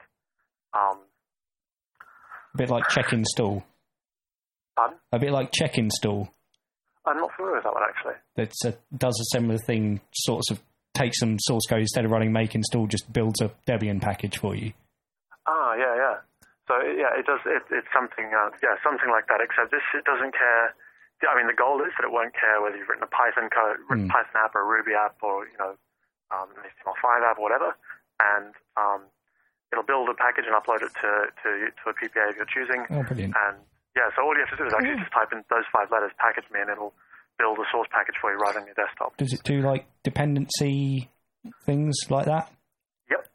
a bit like check install. pardon? A bit like check install. I'm not familiar with that one, actually. That does a similar thing, sort of takes some source code, instead of running make install, just builds a Debian package for you. Ah, yeah. So, it does. It's something, something like that. Except it doesn't care. I mean, the goal is that it won't care whether you've written a Python Python app or a Ruby app or an HTML5 app or whatever, and it'll build a package and upload it to a PPA of your choosing. Oh, brilliant! And so all you have to do is actually just type in those 5 letters, PackageMe, and it'll build a source package for you right on your desktop. Does it do like dependency things like that? Yep.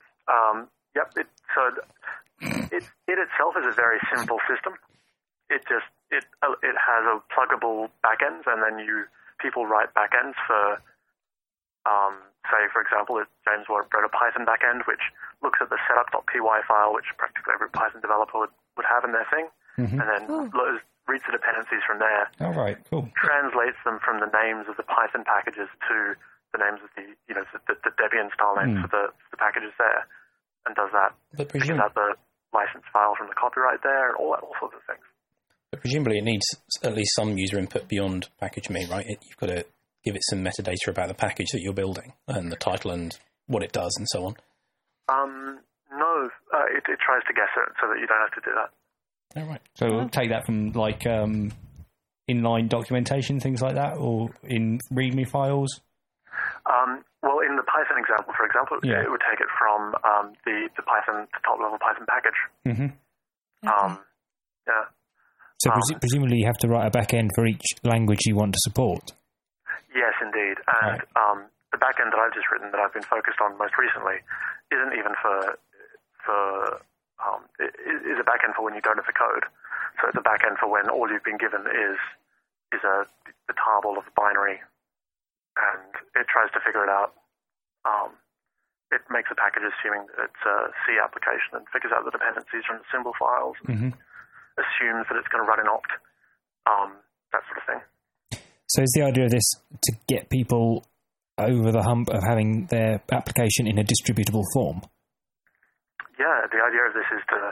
It itself is a very simple system. It has a pluggable backends, and then people write backends for, say, for example, James wrote a Python backend which looks at the setup.py file, which practically every Python developer would have in their thing, and then reads the dependencies from there. Oh, right, cool. Translates them from the names of the Python packages to the names of the Debian style names for the packages there, and does that. But picking out the license file from the copyright there, and all sorts of things. But presumably it needs at least some user input beyond PackageMe, right? You've got to give it some metadata about the package that you're building and the title and what it does and so on. No, it tries to guess it so that you don't have to do that. Oh, right. So it'll take that from like inline documentation, things like that, or in README files? Well, in the Python example, for example, it would take it from the top-level Python package. Mm-hmm. Yeah. So presumably you have to write a backend for each language you want to support. Yes, indeed. And the backend that I've just written, that I've been focused on most recently, isn't even is a backend for when you don't have the code. So it's a backend for when all you've been given is the table of the binary, and it tries to figure it out. It makes a package assuming that it's a C application and figures out the dependencies from the symbol files. Mm-hmm. Assumes that it's going to run in opt, that sort of thing. So is the idea of this to get people over the hump of having their application in a distributable form? Yeah, the idea of this is to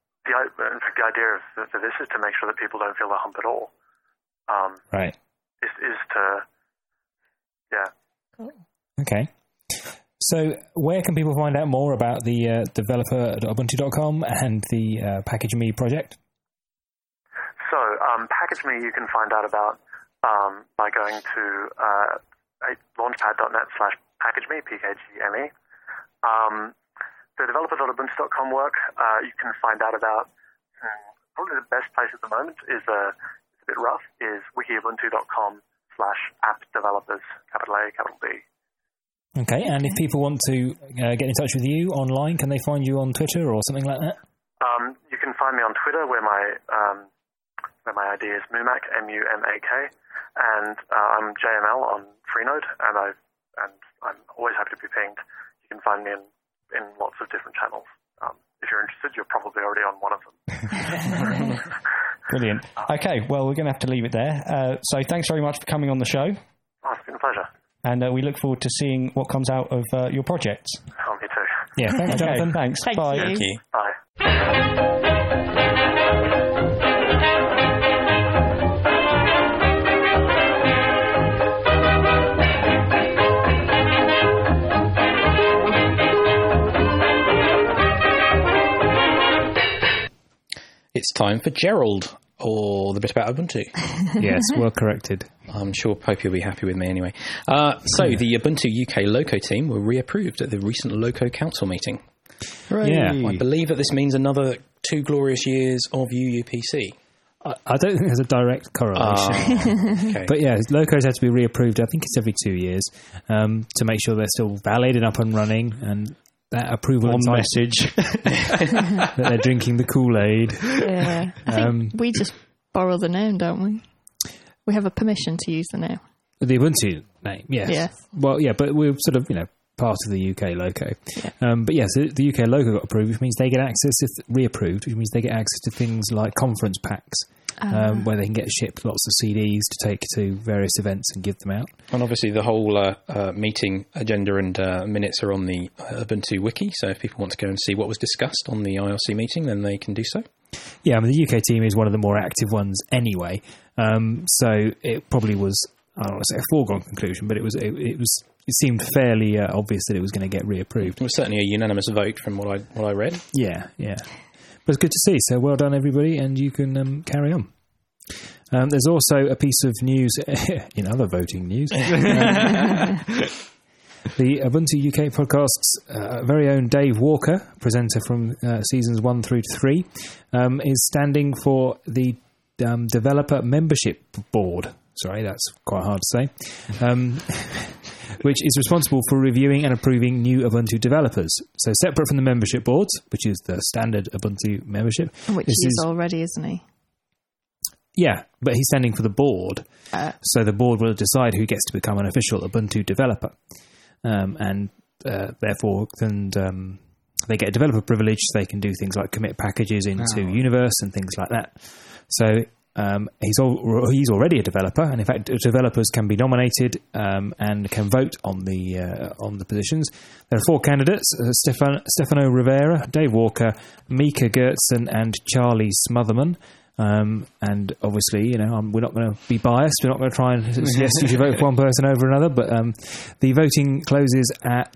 make sure that people don't feel the hump at all. Right. Is to, yeah. Okay. So where can people find out more about the developer.ubuntu.com and the PackageMe project? So PackageMe you can find out about by going to launchpad.net/PackageMe, PKGME. The developer.ubuntu.com work you can find out about. Probably the best place at the moment is a bit rough, is wikiubuntu.com/appdevelopers, capital A, capital B. Okay, and if people want to get in touch with you online, can they find you on Twitter or something like that? You can find me on Twitter, where my ID is Mumak, MUMAK, and I'm JML on Freenode, and I'm always happy to be pinged. You can find me in lots of different channels. If you're interested, you're probably already on one of them. Brilliant. Okay, well, we're going to have to leave it there. So thanks very much for coming on the show. Oh, it's been a pleasure. And we look forward to seeing what comes out of your projects. Oh, me too. Yeah, thanks, Jonathan. Thanks. Thank Bye. you. Thank you. Bye. It's time for Gerald, or the bit about Ubuntu. Yes, well corrected. I'm sure Popey will be happy with me anyway. So the Ubuntu UK Loco team were reapproved at the recent Loco Council meeting. Yeah. I believe that this means another 2 glorious years of UUPC. I don't think there's a direct correlation. Okay. But yeah, locos have to be reapproved. I think it's every 2 years to make sure they're still valid and up and running, and that approval On entitles message. that they're drinking the Kool-Aid. Yeah. I think we just borrow the name, don't we? We have a permission to use the name. The Ubuntu name, yes. Yes. Well, yeah, but we're sort of, part of the UK Loco. Yeah. But yes, the UK Loco got approved, which means they get access to reapproved, which means they get access to things like conference packs, where they can get shipped lots of CDs to take to various events and give them out. And obviously the whole meeting agenda and minutes are on the Ubuntu wiki, so if people want to go and see what was discussed on the IRC meeting, then they can do so. Yeah, I mean, the UK team is one of the more active ones anyway, so it probably was, I don't want to say a foregone conclusion, but it seemed fairly obvious that it was going to get reapproved. It was certainly a unanimous vote from what I read. Yeah. But it's good to see, so well done everybody, and you can carry on. There's also a piece of news, in other voting news. The Ubuntu UK podcast's very own Dave Walker, presenter from seasons 1 through to 3, is standing for the Developer Membership Board. Sorry, that's quite hard to say. Which is responsible for reviewing and approving new Ubuntu developers. So separate from the membership boards, which is the standard Ubuntu membership. Which he is already, isn't he? Yeah, but he's standing for the board. So the board will decide who gets to become an official Ubuntu developer. And therefore, they get a developer privilege. They can do things like commit packages into Universe and things like that. So he's already a developer, and in fact, developers can be nominated and can vote on the positions. There are 4 candidates: Stefano Rivera, Dave Walker, Mika Gertsen, and Charlie Smotherman. And obviously, we're not going to be biased. We're not going to try and suggest you should vote for one person over another. But the voting closes at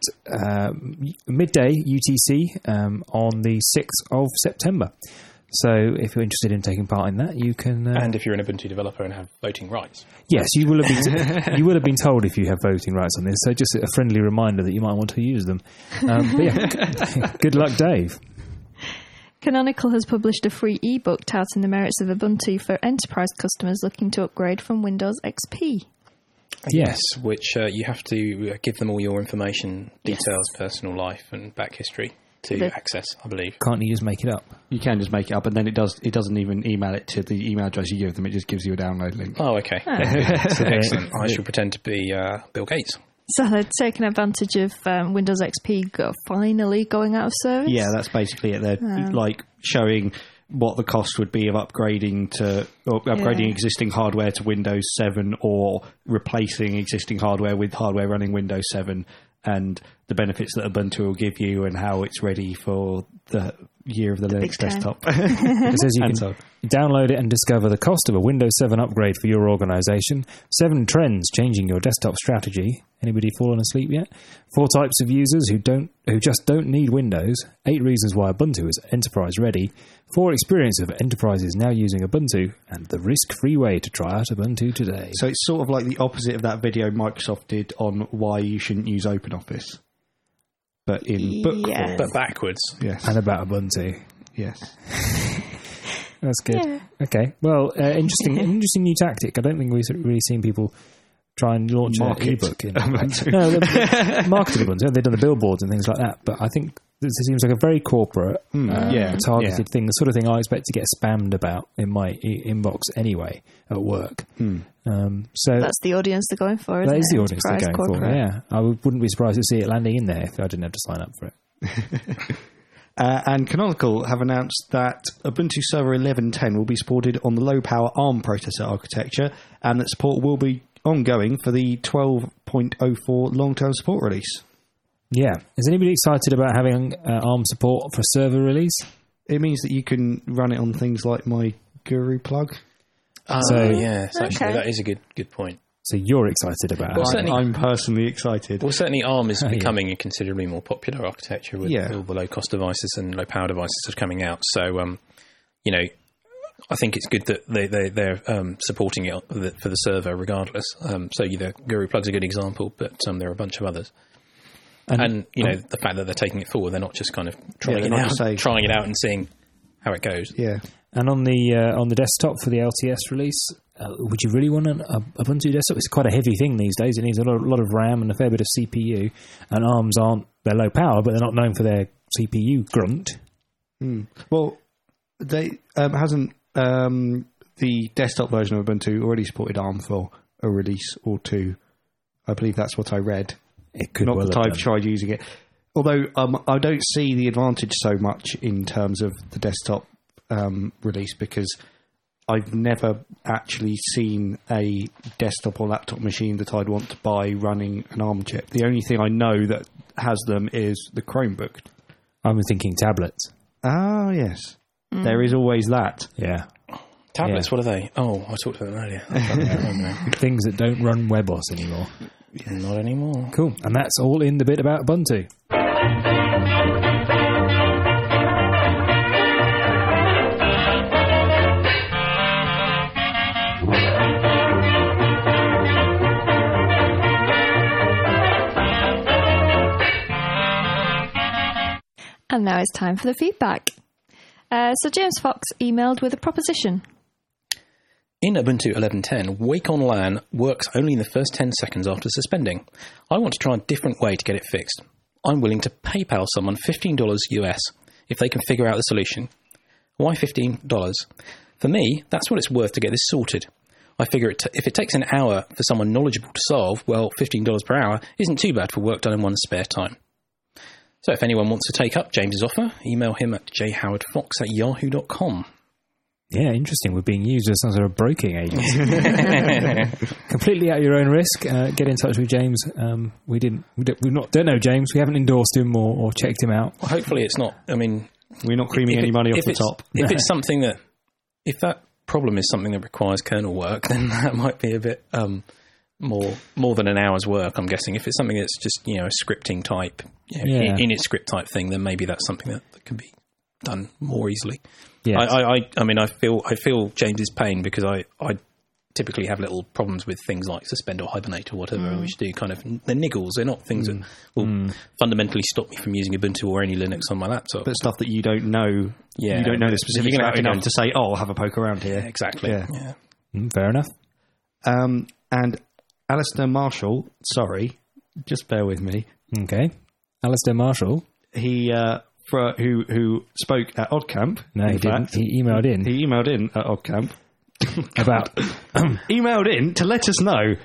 midday UTC on the 6th of September. So if you're interested in taking part in that, you can. And if you're an Ubuntu developer and have voting rights. Yes, you will have been told if you have voting rights on this. So just a friendly reminder that you might want to use them. But yeah, good luck, Dave. Canonical has published a free ebook touting the merits of Ubuntu for enterprise customers looking to upgrade from Windows XP. Yes, which you have to give them all your information, details, personal life, and back history to access, I believe. Can't you just make it up? You can just make it up, and then it doesn't even email it to the email address you give them. It just gives you a download link. Oh, okay. Excellent. I shall pretend to be Bill Gates. So they're taking advantage of Windows XP finally going out of service? Yeah, that's basically it. They're like showing what the cost would be of upgrading existing hardware to Windows 7 or replacing existing hardware with hardware running Windows 7, and the benefits that Ubuntu will give you and how it's ready for the year of the Linux desktop. It says you can download it and discover the cost of a Windows 7 upgrade for your organisation, 7 trends changing your desktop strategy. Anybody fallen asleep yet? 4 types of users who just don't need Windows, 8 reasons why Ubuntu is enterprise ready, 4 experience of enterprises now using Ubuntu, and the risk-free way to try out Ubuntu today. So it's sort of like the opposite of that video Microsoft did on why you shouldn't use OpenOffice. But in book form. But backwards. Yes. And about Ubuntu. Yes. That's good. Yeah. Okay. Well, interesting new tactic. I don't think we've really seen people try and launch an ebook in Ubuntu. No, marketing Ubuntu. They've done the billboards and things like that. But I think this seems like a very corporate, targeted thing. The sort of thing I expect to get spammed about in my inbox anyway at work. So that's the audience they're going for, isn't it? That is the audience they're going corporate. for, yeah. I wouldn't be surprised to see it landing in there if I didn't have to sign up for it. And Canonical have announced that Ubuntu Server 11.10 will be supported on the low-power ARM processor architecture, and that support will be ongoing for the 12.04 long-term support release. Yeah. Is anybody excited about having ARM support for server release? It means that you can run it on things like my Guru plug. Yes, actually, that is a good point. So you're excited about it? I'm personally excited. Well, certainly ARM is becoming a considerably more popular architecture with all the low-cost devices and low-power devices that are coming out. So, I think it's good that they're supporting it for the server regardless. So the Guru Plug's a good example, but there are a bunch of others. And the fact that they're taking it forward, they're not just kind of trying it out and seeing how it goes. Yeah. And on the desktop for the LTS release, would you really want an Ubuntu desktop? It's quite a heavy thing these days. It needs a lot of RAM and a fair bit of CPU. And ARMs they're low power, but they're not known for their CPU grunt. Well, they hasn't the desktop version of Ubuntu already supported ARM for a release or two. I believe that's what I read. It could not well that have I've done. tried using it. Although I don't see the advantage so much in terms of the desktop release, because I've never actually seen a desktop or laptop machine that I'd want to buy running an ARM chip. The only thing I know that has them is the Chromebook. I'm thinking tablets. Ah, yes. There is always that. Yeah. Tablets, what are they? Oh, I talked about them earlier. Things that don't run WebOS anymore. Not anymore. Cool. And that's all in the bit about Ubuntu. And now it's time for the feedback. So James Fox emailed with a proposition. In Ubuntu 11.10, Wake on LAN works only in the first 10 seconds after suspending. I want to try a different way to get it fixed. I'm willing to PayPal someone $15 US if they can figure out the solution. Why $15? For me, that's what it's worth to get this sorted. I figure if it takes an hour for someone knowledgeable to solve, well, $15 per hour isn't too bad for work done in one's spare time. So if anyone wants to take up James's offer, email him at jhowardfox@yahoo.com. Yeah, interesting. We're being used as some sort of broking agency. Completely at your own risk. Get in touch with James. We don't know James. We haven't endorsed him or checked him out. Well, hopefully it's not. I mean, we're not creaming any money off the top. If it's something if that problem is something that requires kernel work, then that might be a bit more than an hour's work, I'm guessing. If it's something that's just a scripting type, in its script type thing, then maybe that's something that can be done more easily. Yeah, I mean, I feel James's pain, because I typically have little problems with things like suspend or hibernate or whatever, which do kind of, they're niggles. They're not things that will fundamentally stop me from using Ubuntu or any Linux on my laptop. But stuff that you don't know, you don't know the specifics about enough to say, I'll have a poke around here. Yeah, exactly. Yeah. Fair enough. And Alistair Marshall, sorry, just bear with me. Okay. Alistair Marshall. He who spoke at OddCamp. No, he didn't. He emailed in. He emailed in at OddCamp. About emailed in to let us know.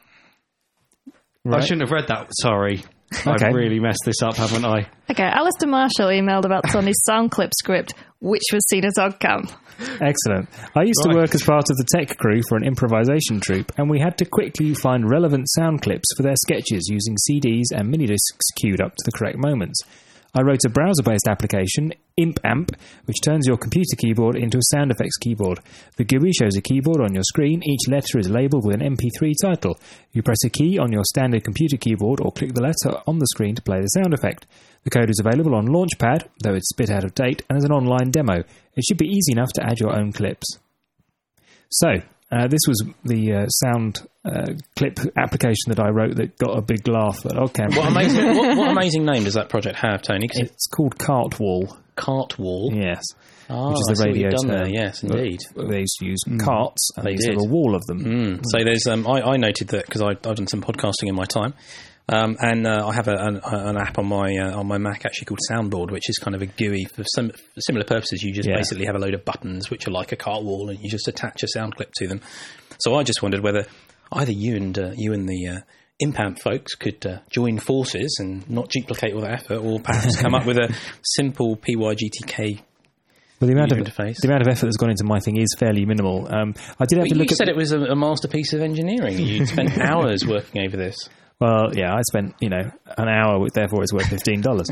Right. I shouldn't have read that. Sorry. Okay. I've really messed this up, haven't I? Okay, Alistair Marshall emailed about Tony's sound clip script, which was seen as OddCamp. Excellent. I used to work as part of the tech crew for an improvisation troupe, and we had to quickly find relevant sound clips for their sketches using CDs and minidiscs queued up to the correct moments. I wrote a browser-based application, ImpAmp, which turns your computer keyboard into a sound effects keyboard. The GUI shows a keyboard on your screen. Each letter is labelled with an MP3 title. You press a key on your standard computer keyboard or click the letter on the screen to play the sound effect. The code is available on Launchpad, though it's a bit out of date, and as an online demo. It should be easy enough to add your own clips. So, this was the sound clip application that I wrote that got a big laugh at OddCamp. What amazing name does that project have, Tony? It's called Cartwall. Cartwall? Yes. Which is the radio term. there. Yes, indeed. They used to use carts, and they used to did. have a wall of them. So there's, I noted that because I've done some podcasting in my time, and I have an app on my Mac actually called Soundboard, which is kind of a GUI for some similar purposes. You just basically have a load of buttons which are like a cart wall, and you just attach a sound clip to them. So I just wondered whether either you and the ImpAmp folks could join forces and not duplicate all that effort, or perhaps come up with a simple PyGTK. Well, the amount of effort that's gone into my thing is fairly minimal. I did have to look at. You said it was a masterpiece of engineering. You'd spent hours working over this. Well, yeah, I spent an hour, therefore it's worth $15.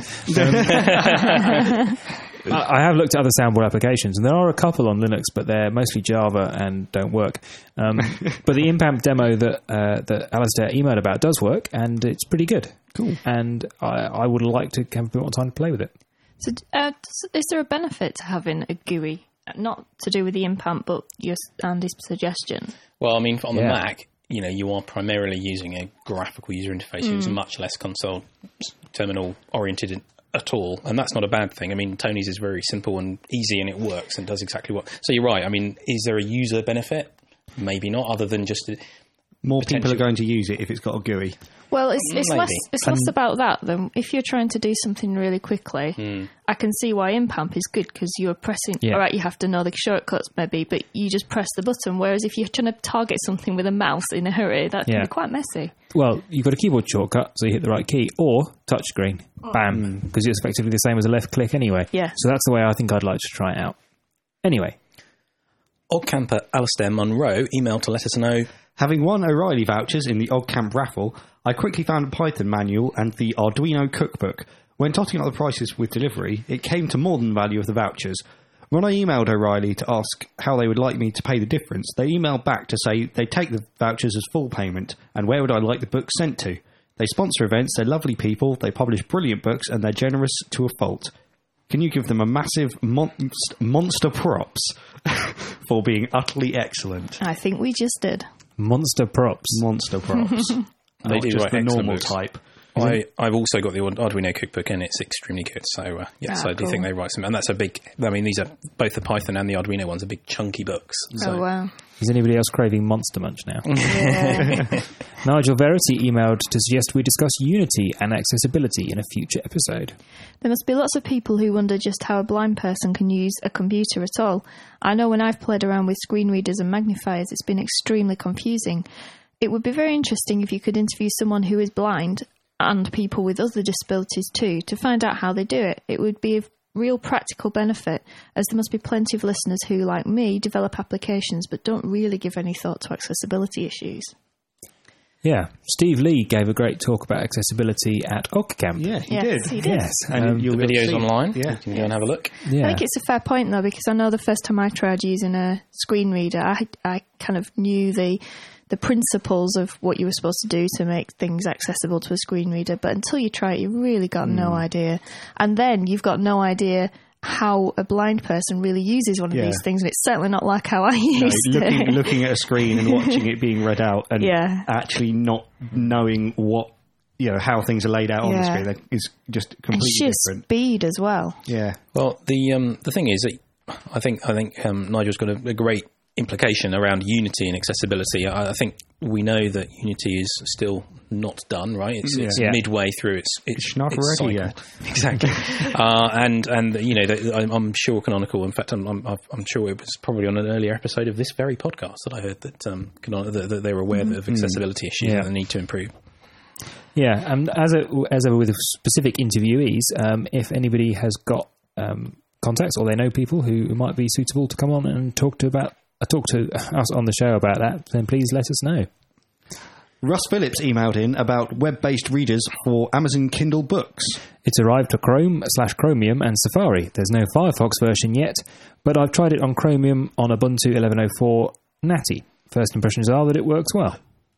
I have looked at other soundboard applications, and there are a couple on Linux, but they're mostly Java and don't work. But the ImpAmp demo that Alistair emailed about does work, and it's pretty good. Cool. And I would like to have a bit more time to play with it. So, is there a benefit to having a GUI not to do with the implant, but Andy's suggestion. Well, I mean, on the Mac, you are primarily using a graphical user interface. It's much less console terminal oriented at all, and that's not a bad thing. I mean, Tony's is very simple and easy, and it works and does exactly what. So you're right. I mean, is there a user benefit? Maybe not, other than just more people are going to use it if it's got a GUI. Well, it's less about that than if you're trying to do something really quickly. I can see why Impamp is good because you're pressing. All right, you have to know the shortcuts maybe, but you just press the button. Whereas if you're trying to target something with a mouse in a hurry, that can be quite messy. Well, you've got a keyboard shortcut, so you hit the right key, or touchscreen. Bam, because it's effectively the same as a left click anyway. Yeah. So that's the way I think I'd like to try it out. Anyway. Oddcamper Alistair Munro emailed to let us know. Having won O'Reilly vouchers in the Oddcamp raffle, I quickly found a Python manual and the Arduino cookbook. When totting up the prices with delivery, it came to more than the value of the vouchers. When I emailed O'Reilly to ask how they would like me to pay the difference, they emailed back to say they take the vouchers as full payment, and where would I like the book sent to? They sponsor events, they're lovely people, they publish brilliant books, and they're generous to a fault. Can you give them a massive monster props for being utterly excellent? I think we just did. Monster props. Monster props. They do just write the excellent normal books. type. I've also got the Arduino cookbook, and it's extremely good. So, yes, I do think they write some. And that's a big... I mean, these are both the Python and the Arduino ones are big, chunky books. So. Oh, wow. Is anybody else craving Monster Munch now? Yeah. Nigel Verity emailed to suggest we discuss Unity and accessibility in a future episode. There must be lots of people who wonder just how a blind person can use a computer at all. I know when I've played around with screen readers and magnifiers, it's been extremely confusing. It would be very interesting if you could interview someone who is blind and people with other disabilities too, to find out how they do it. It would be of real practical benefit, as there must be plenty of listeners who, like me, develop applications but don't really give any thought to accessibility issues. Yeah, Steve Lee gave a great talk about accessibility at Occamp. Yeah, he did. Yes, and the video's online. Yeah. You can go and have a look. Yeah. I think it's a fair point, though, because I know the first time I tried using a screen reader, I kind of knew the principles of what you were supposed to do to make things accessible to a screen reader, but until you try it, you really got no idea. And then you've got no idea how a blind person really uses one of these things, and it's certainly not like how I used it. Looking at a screen and watching it being read out, and actually not knowing what how things are laid out on the screen, that is just completely different. Speed as well. Yeah. Well, the thing is that I think Nigel's got a great implication around Unity and accessibility. I think we know that Unity is still not done, right? It's midway through it's not ready yet. Exactly. and I'm sure Canonical, in fact I'm sure it was probably on an earlier episode of this very podcast that I heard that that they were aware of accessibility issues and the need to improve. Yeah, and as ever with specific interviewees, if anybody has got contacts or they know people who might be suitable to come on and talk to us on the show about that, then please let us know. Russ Phillips emailed in about web-based readers for Amazon Kindle books. It's arrived to Chrome/Chromium and Safari. There's no Firefox version yet, but I've tried it on Chromium on Ubuntu 11.04 Natty. First impressions are that it works well.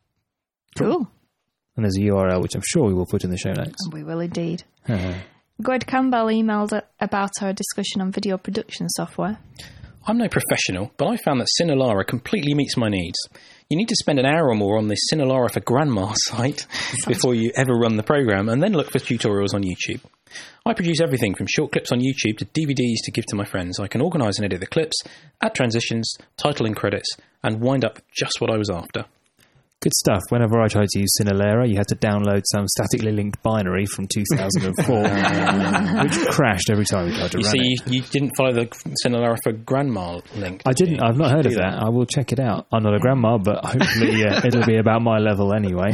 Cool. And there's a URL which I'm sure we will put in the show notes. We will indeed. Gwed Campbell emailed about our discussion on video production software. I'm no professional, but I found that Cinelara completely meets my needs. You need to spend an hour or more on the Cinelara for Grandma site before you ever run the program, and then look for tutorials on YouTube. I produce everything from short clips on YouTube to DVDs to give to my friends. I can organise and edit the clips, add transitions, title and credits, and wind up just what I was after. Good stuff. Whenever I tried to use Cinelara, you had to download some statically linked binary from 2004, which crashed every time you tried to run it. You didn't follow the Cinelara for Grandma link? I didn't. I've not heard of that. I will check it out. I'm not a grandma, but hopefully it'll be about my level anyway.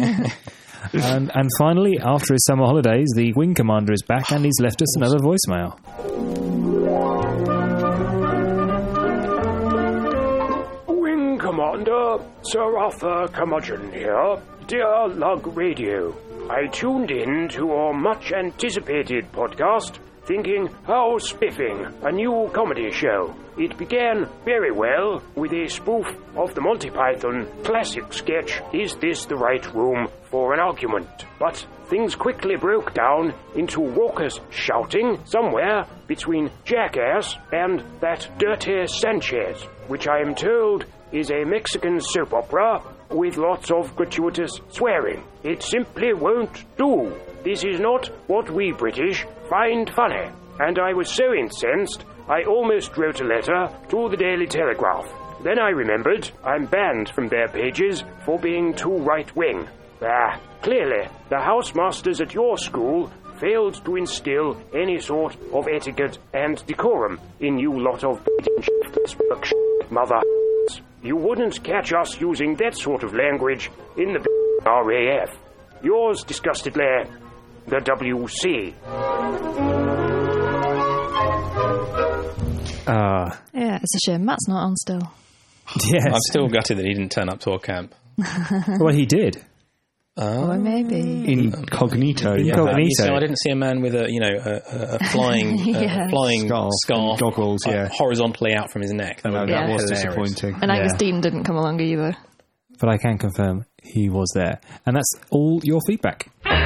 And finally, after his summer holidays, the Wing Commander is back and he's left us another voicemail. Commander, Sir Arthur Curmudgeon here. Dear Lug Radio, I tuned in to your much-anticipated podcast, thinking, how spiffing, a new comedy show. It began very well with a spoof of the Monty Python classic sketch, Is This the Right Room for an Argument? But things quickly broke down into Walker's shouting somewhere between Jackass and that Dirty Sanchez, which I am told is a Mexican soap opera with lots of gratuitous swearing. It simply won't do. This is not what we British find funny. And I was so incensed, I almost wrote a letter to the Daily Telegraph. Then I remembered I'm banned from their pages for being too right-wing. Clearly, the house-masters at your school failed to instill any sort of etiquette and decorum in you lot of mother. You wouldn't catch us using that sort of language in the RAF. Yours disgustedly, the WC. Yeah, it's a shame Matt's not on still. Yes. I'm still gutted that he didn't turn up to our camp. Well, he did. Or maybe. Incognito. So I didn't see a man with a flying flying scarf goggles, horizontally out from his neck. That was disappointing. And Angus Dean didn't come along either. But I can confirm he was there. And that's all your feedback.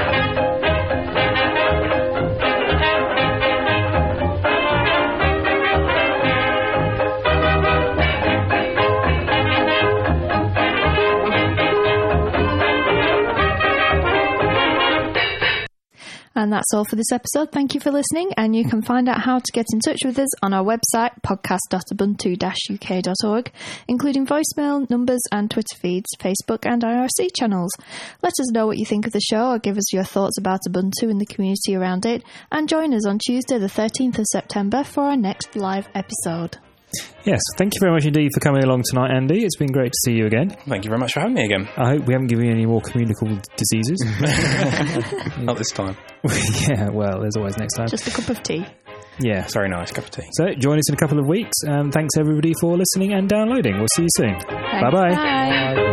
And that's all for this episode. Thank you for listening, and you can find out how to get in touch with us on our website, podcast.ubuntu-uk.org, including voicemail, numbers and Twitter feeds, Facebook and IRC channels. Let us know what you think of the show, or give us your thoughts about Ubuntu and the community around it, and join us on Tuesday the 13th of September for our next live episode. Yes, thank you very much indeed for coming along tonight, Andy. It's been great to see you again. Thank you very much for having me again. I hope we haven't given you any more communicable diseases. Not this time. Yeah, well, there's always next time. Just a cup of tea. Yeah. It's very nice, cup of tea. So, join us in a couple of weeks. Thanks everybody for listening and downloading. We'll see you soon. Thanks. Bye-bye. Bye.